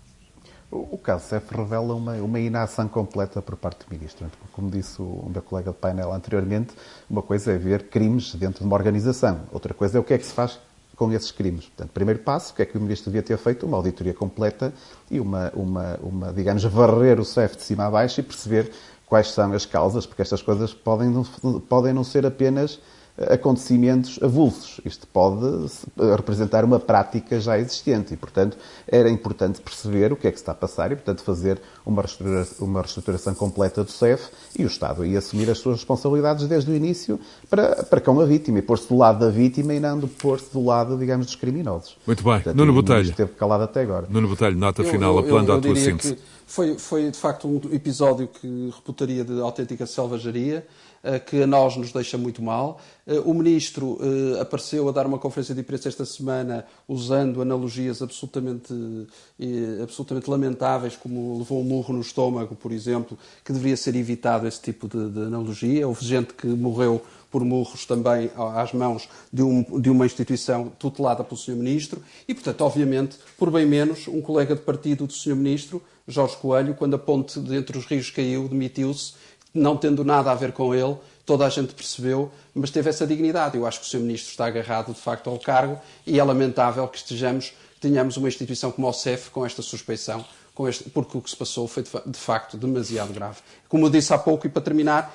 O caso C E F revela uma, uma inação completa por parte do Ministro. Como disse o meu colega de painel anteriormente, uma coisa é ver crimes dentro de uma organização, outra coisa é o que é que se faz com esses crimes. Portanto, primeiro passo, o que é que o Ministro devia ter feito? Uma auditoria completa e uma, uma, uma digamos, varrer o C E F de cima a baixo e perceber quais são as causas, porque estas coisas podem não, podem não ser apenas acontecimentos avulsos. Isto pode representar uma prática já existente e, portanto, era importante perceber o que é que se está a passar e, portanto, fazer uma reestruturação, uma reestruturação completa do C E F e o Estado ia assumir as suas responsabilidades desde o início para, para com a vítima e pôr-se do lado da vítima e não pôr-se do lado, digamos, dos criminosos. Muito bem. Portanto, Nuno Botelho. Esteve calado até agora. Nuno Botelho, nota eu, final, eu, apelando eu, eu à tua diria síntese. Que foi, foi, de facto, um episódio que reputaria de autêntica selvageria, que a nós nos deixa muito mal. O Ministro apareceu a dar uma conferência de imprensa esta semana usando analogias absolutamente, absolutamente lamentáveis, como levou um murro no estômago, por exemplo, que deveria ser evitado esse tipo de, de analogia. Houve gente que morreu por murros também às mãos de, um, de uma instituição tutelada pelo senhor Ministro e, portanto, obviamente, por bem menos, um colega de partido do senhor Ministro, Jorge Coelho, quando a ponte de entre os rios caiu, demitiu-se, não tendo nada a ver com ele, toda a gente percebeu, mas teve essa dignidade. Eu acho que o senhor Ministro está agarrado, de facto, ao cargo e é lamentável que estejamos, que tenhamos uma instituição como o C E F com esta suspeição, com este, porque o que se passou foi, de facto, demasiado grave. Como eu disse há pouco, e para terminar,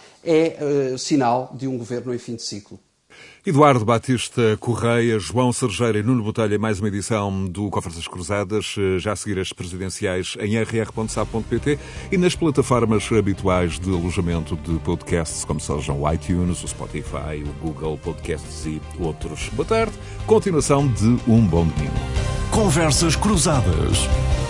é uh, sinal de um governo em fim de ciclo. Eduardo Batista Correia, João Serjeira e Nuno Botelho em mais uma edição do Conversas Cruzadas, já a seguir as presidenciais em r r ponto s a p ponto p t e nas plataformas habituais de alojamento de podcasts, como sejam o iTunes, o Spotify, o Google Podcasts e outros. Boa tarde, continuação de um bom domingo. Conversas Cruzadas.